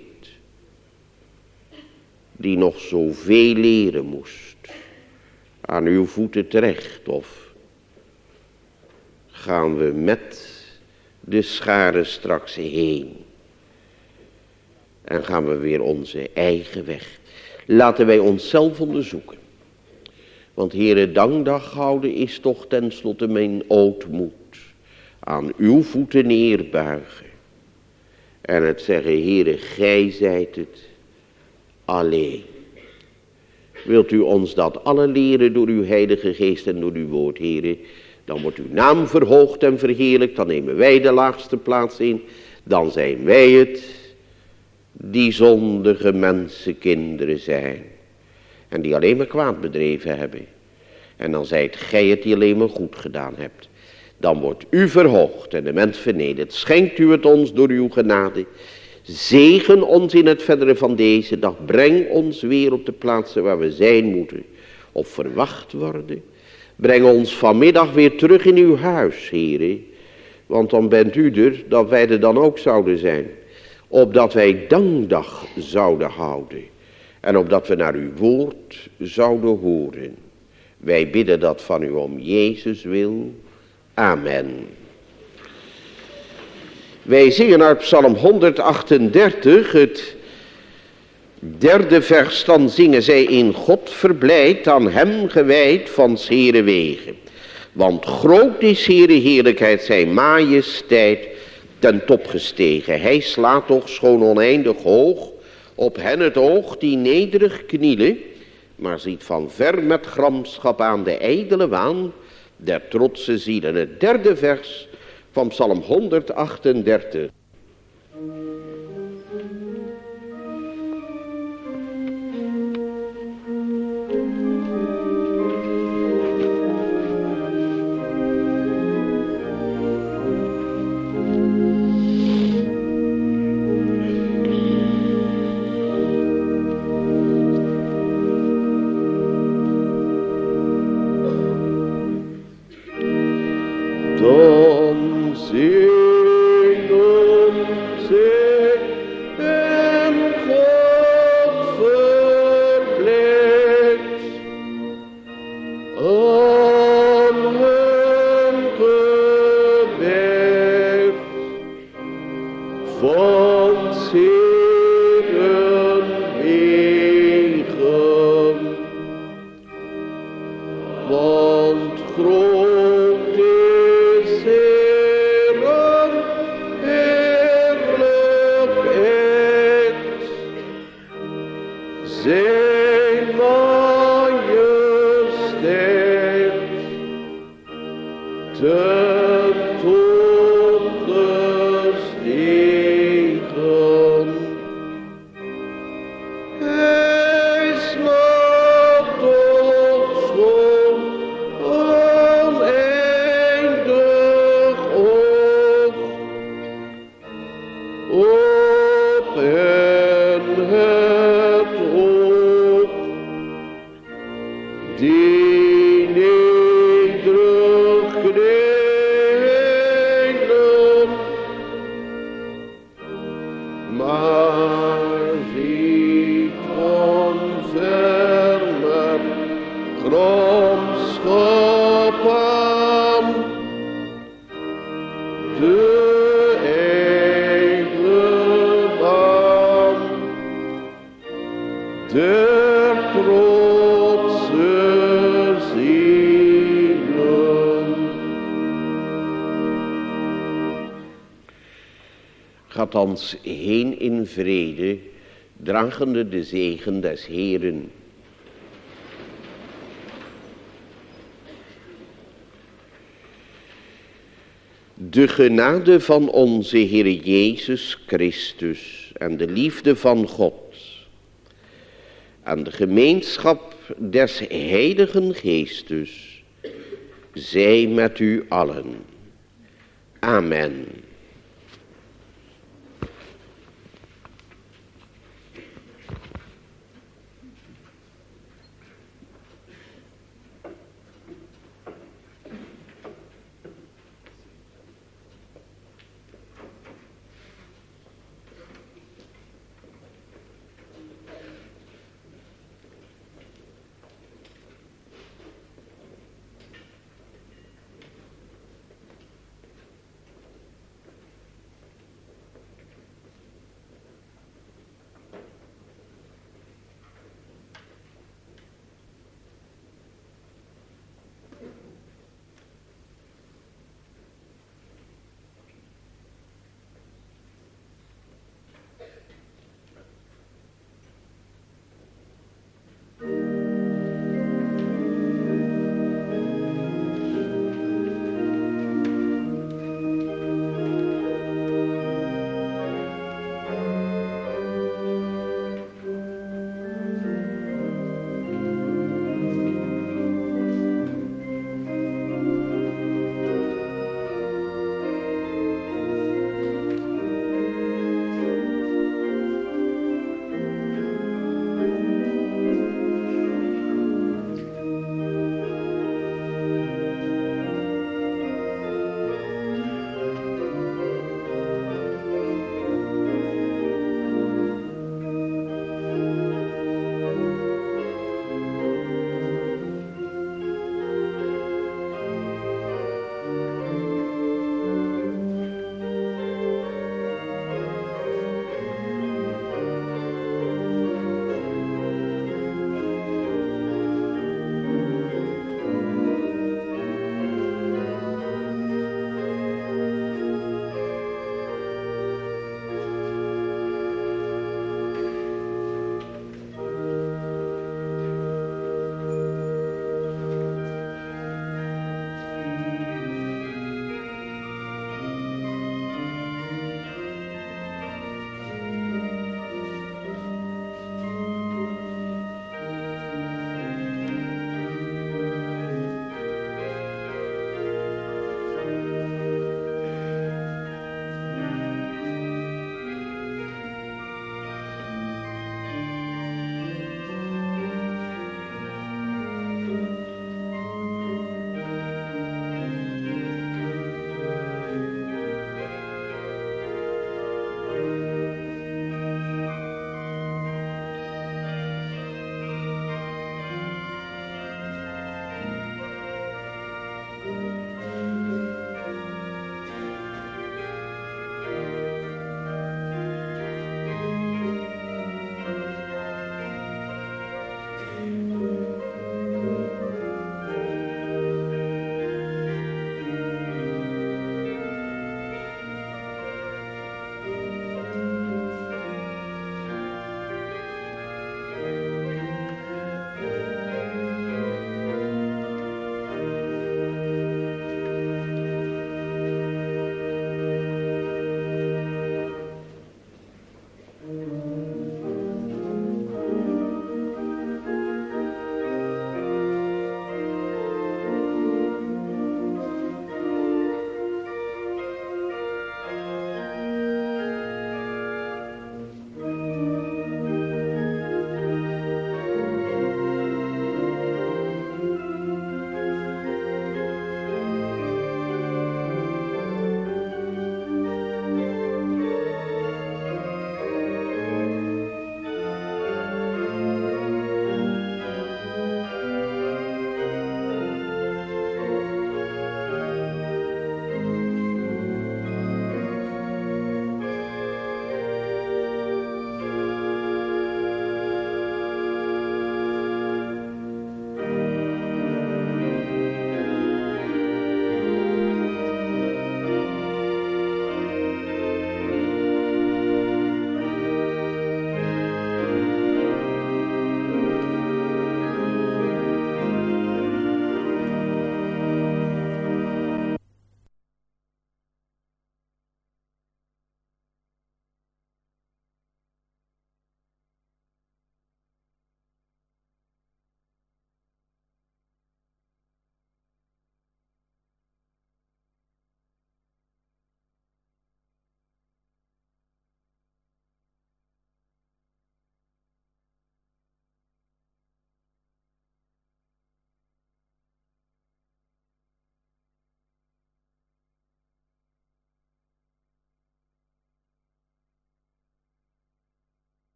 die nog zoveel leren moest, aan uw voeten terecht? Of gaan we met de schare straks heen en gaan we weer onze eigen weg? Laten wij onszelf onderzoeken. Want Heere, dankdag houden is toch tenslotte mijn ootmoed. Aan uw voeten neerbuigen. En het zeggen, Heere, gij zijt het alleen. Wilt u ons dat alle leren door uw heilige geest en door uw woord, Heere? Dan wordt uw naam verhoogd en verheerlijkt. Dan nemen wij de laagste plaats in. Dan zijn wij het die zondige mensenkinderen zijn. En die alleen maar kwaad bedreven hebben. En dan zijt gij het die alleen maar goed gedaan hebt. Dan wordt u verhoogd en de mens vernederd. Schenkt u het ons door uw genade. Zegen ons in het verdere van deze dag. Breng ons weer op de plaatsen waar we zijn moeten. Of verwacht worden. Breng ons vanmiddag weer terug in uw huis, Heere. Want dan bent u er, dat wij er dan ook zouden zijn. Opdat wij dankdag zouden houden. En opdat we naar uw woord zouden horen. Wij bidden dat van u om Jezus wil. Amen. Wij zingen uit Psalm honderdachtendertig, het derde vers. Dan zingen zij: in God verblijd, aan hem gewijd van 's Heere wegen. Want groot is Heere heerlijkheid, zijn majesteit ten top gestegen. Hij slaat toch schoon oneindig hoog op hen het oog die nederig knielen, maar ziet van ver met gramschap aan de ijdele waan der trotse zielen. Het derde vers van Psalm honderdachtendertig. Gaat ons heen in vrede, dragende de zegen des Heeren. De genade van onze Heer Jezus Christus en de liefde van God en de gemeenschap des Heiligen Geestes zij met u allen. Amen.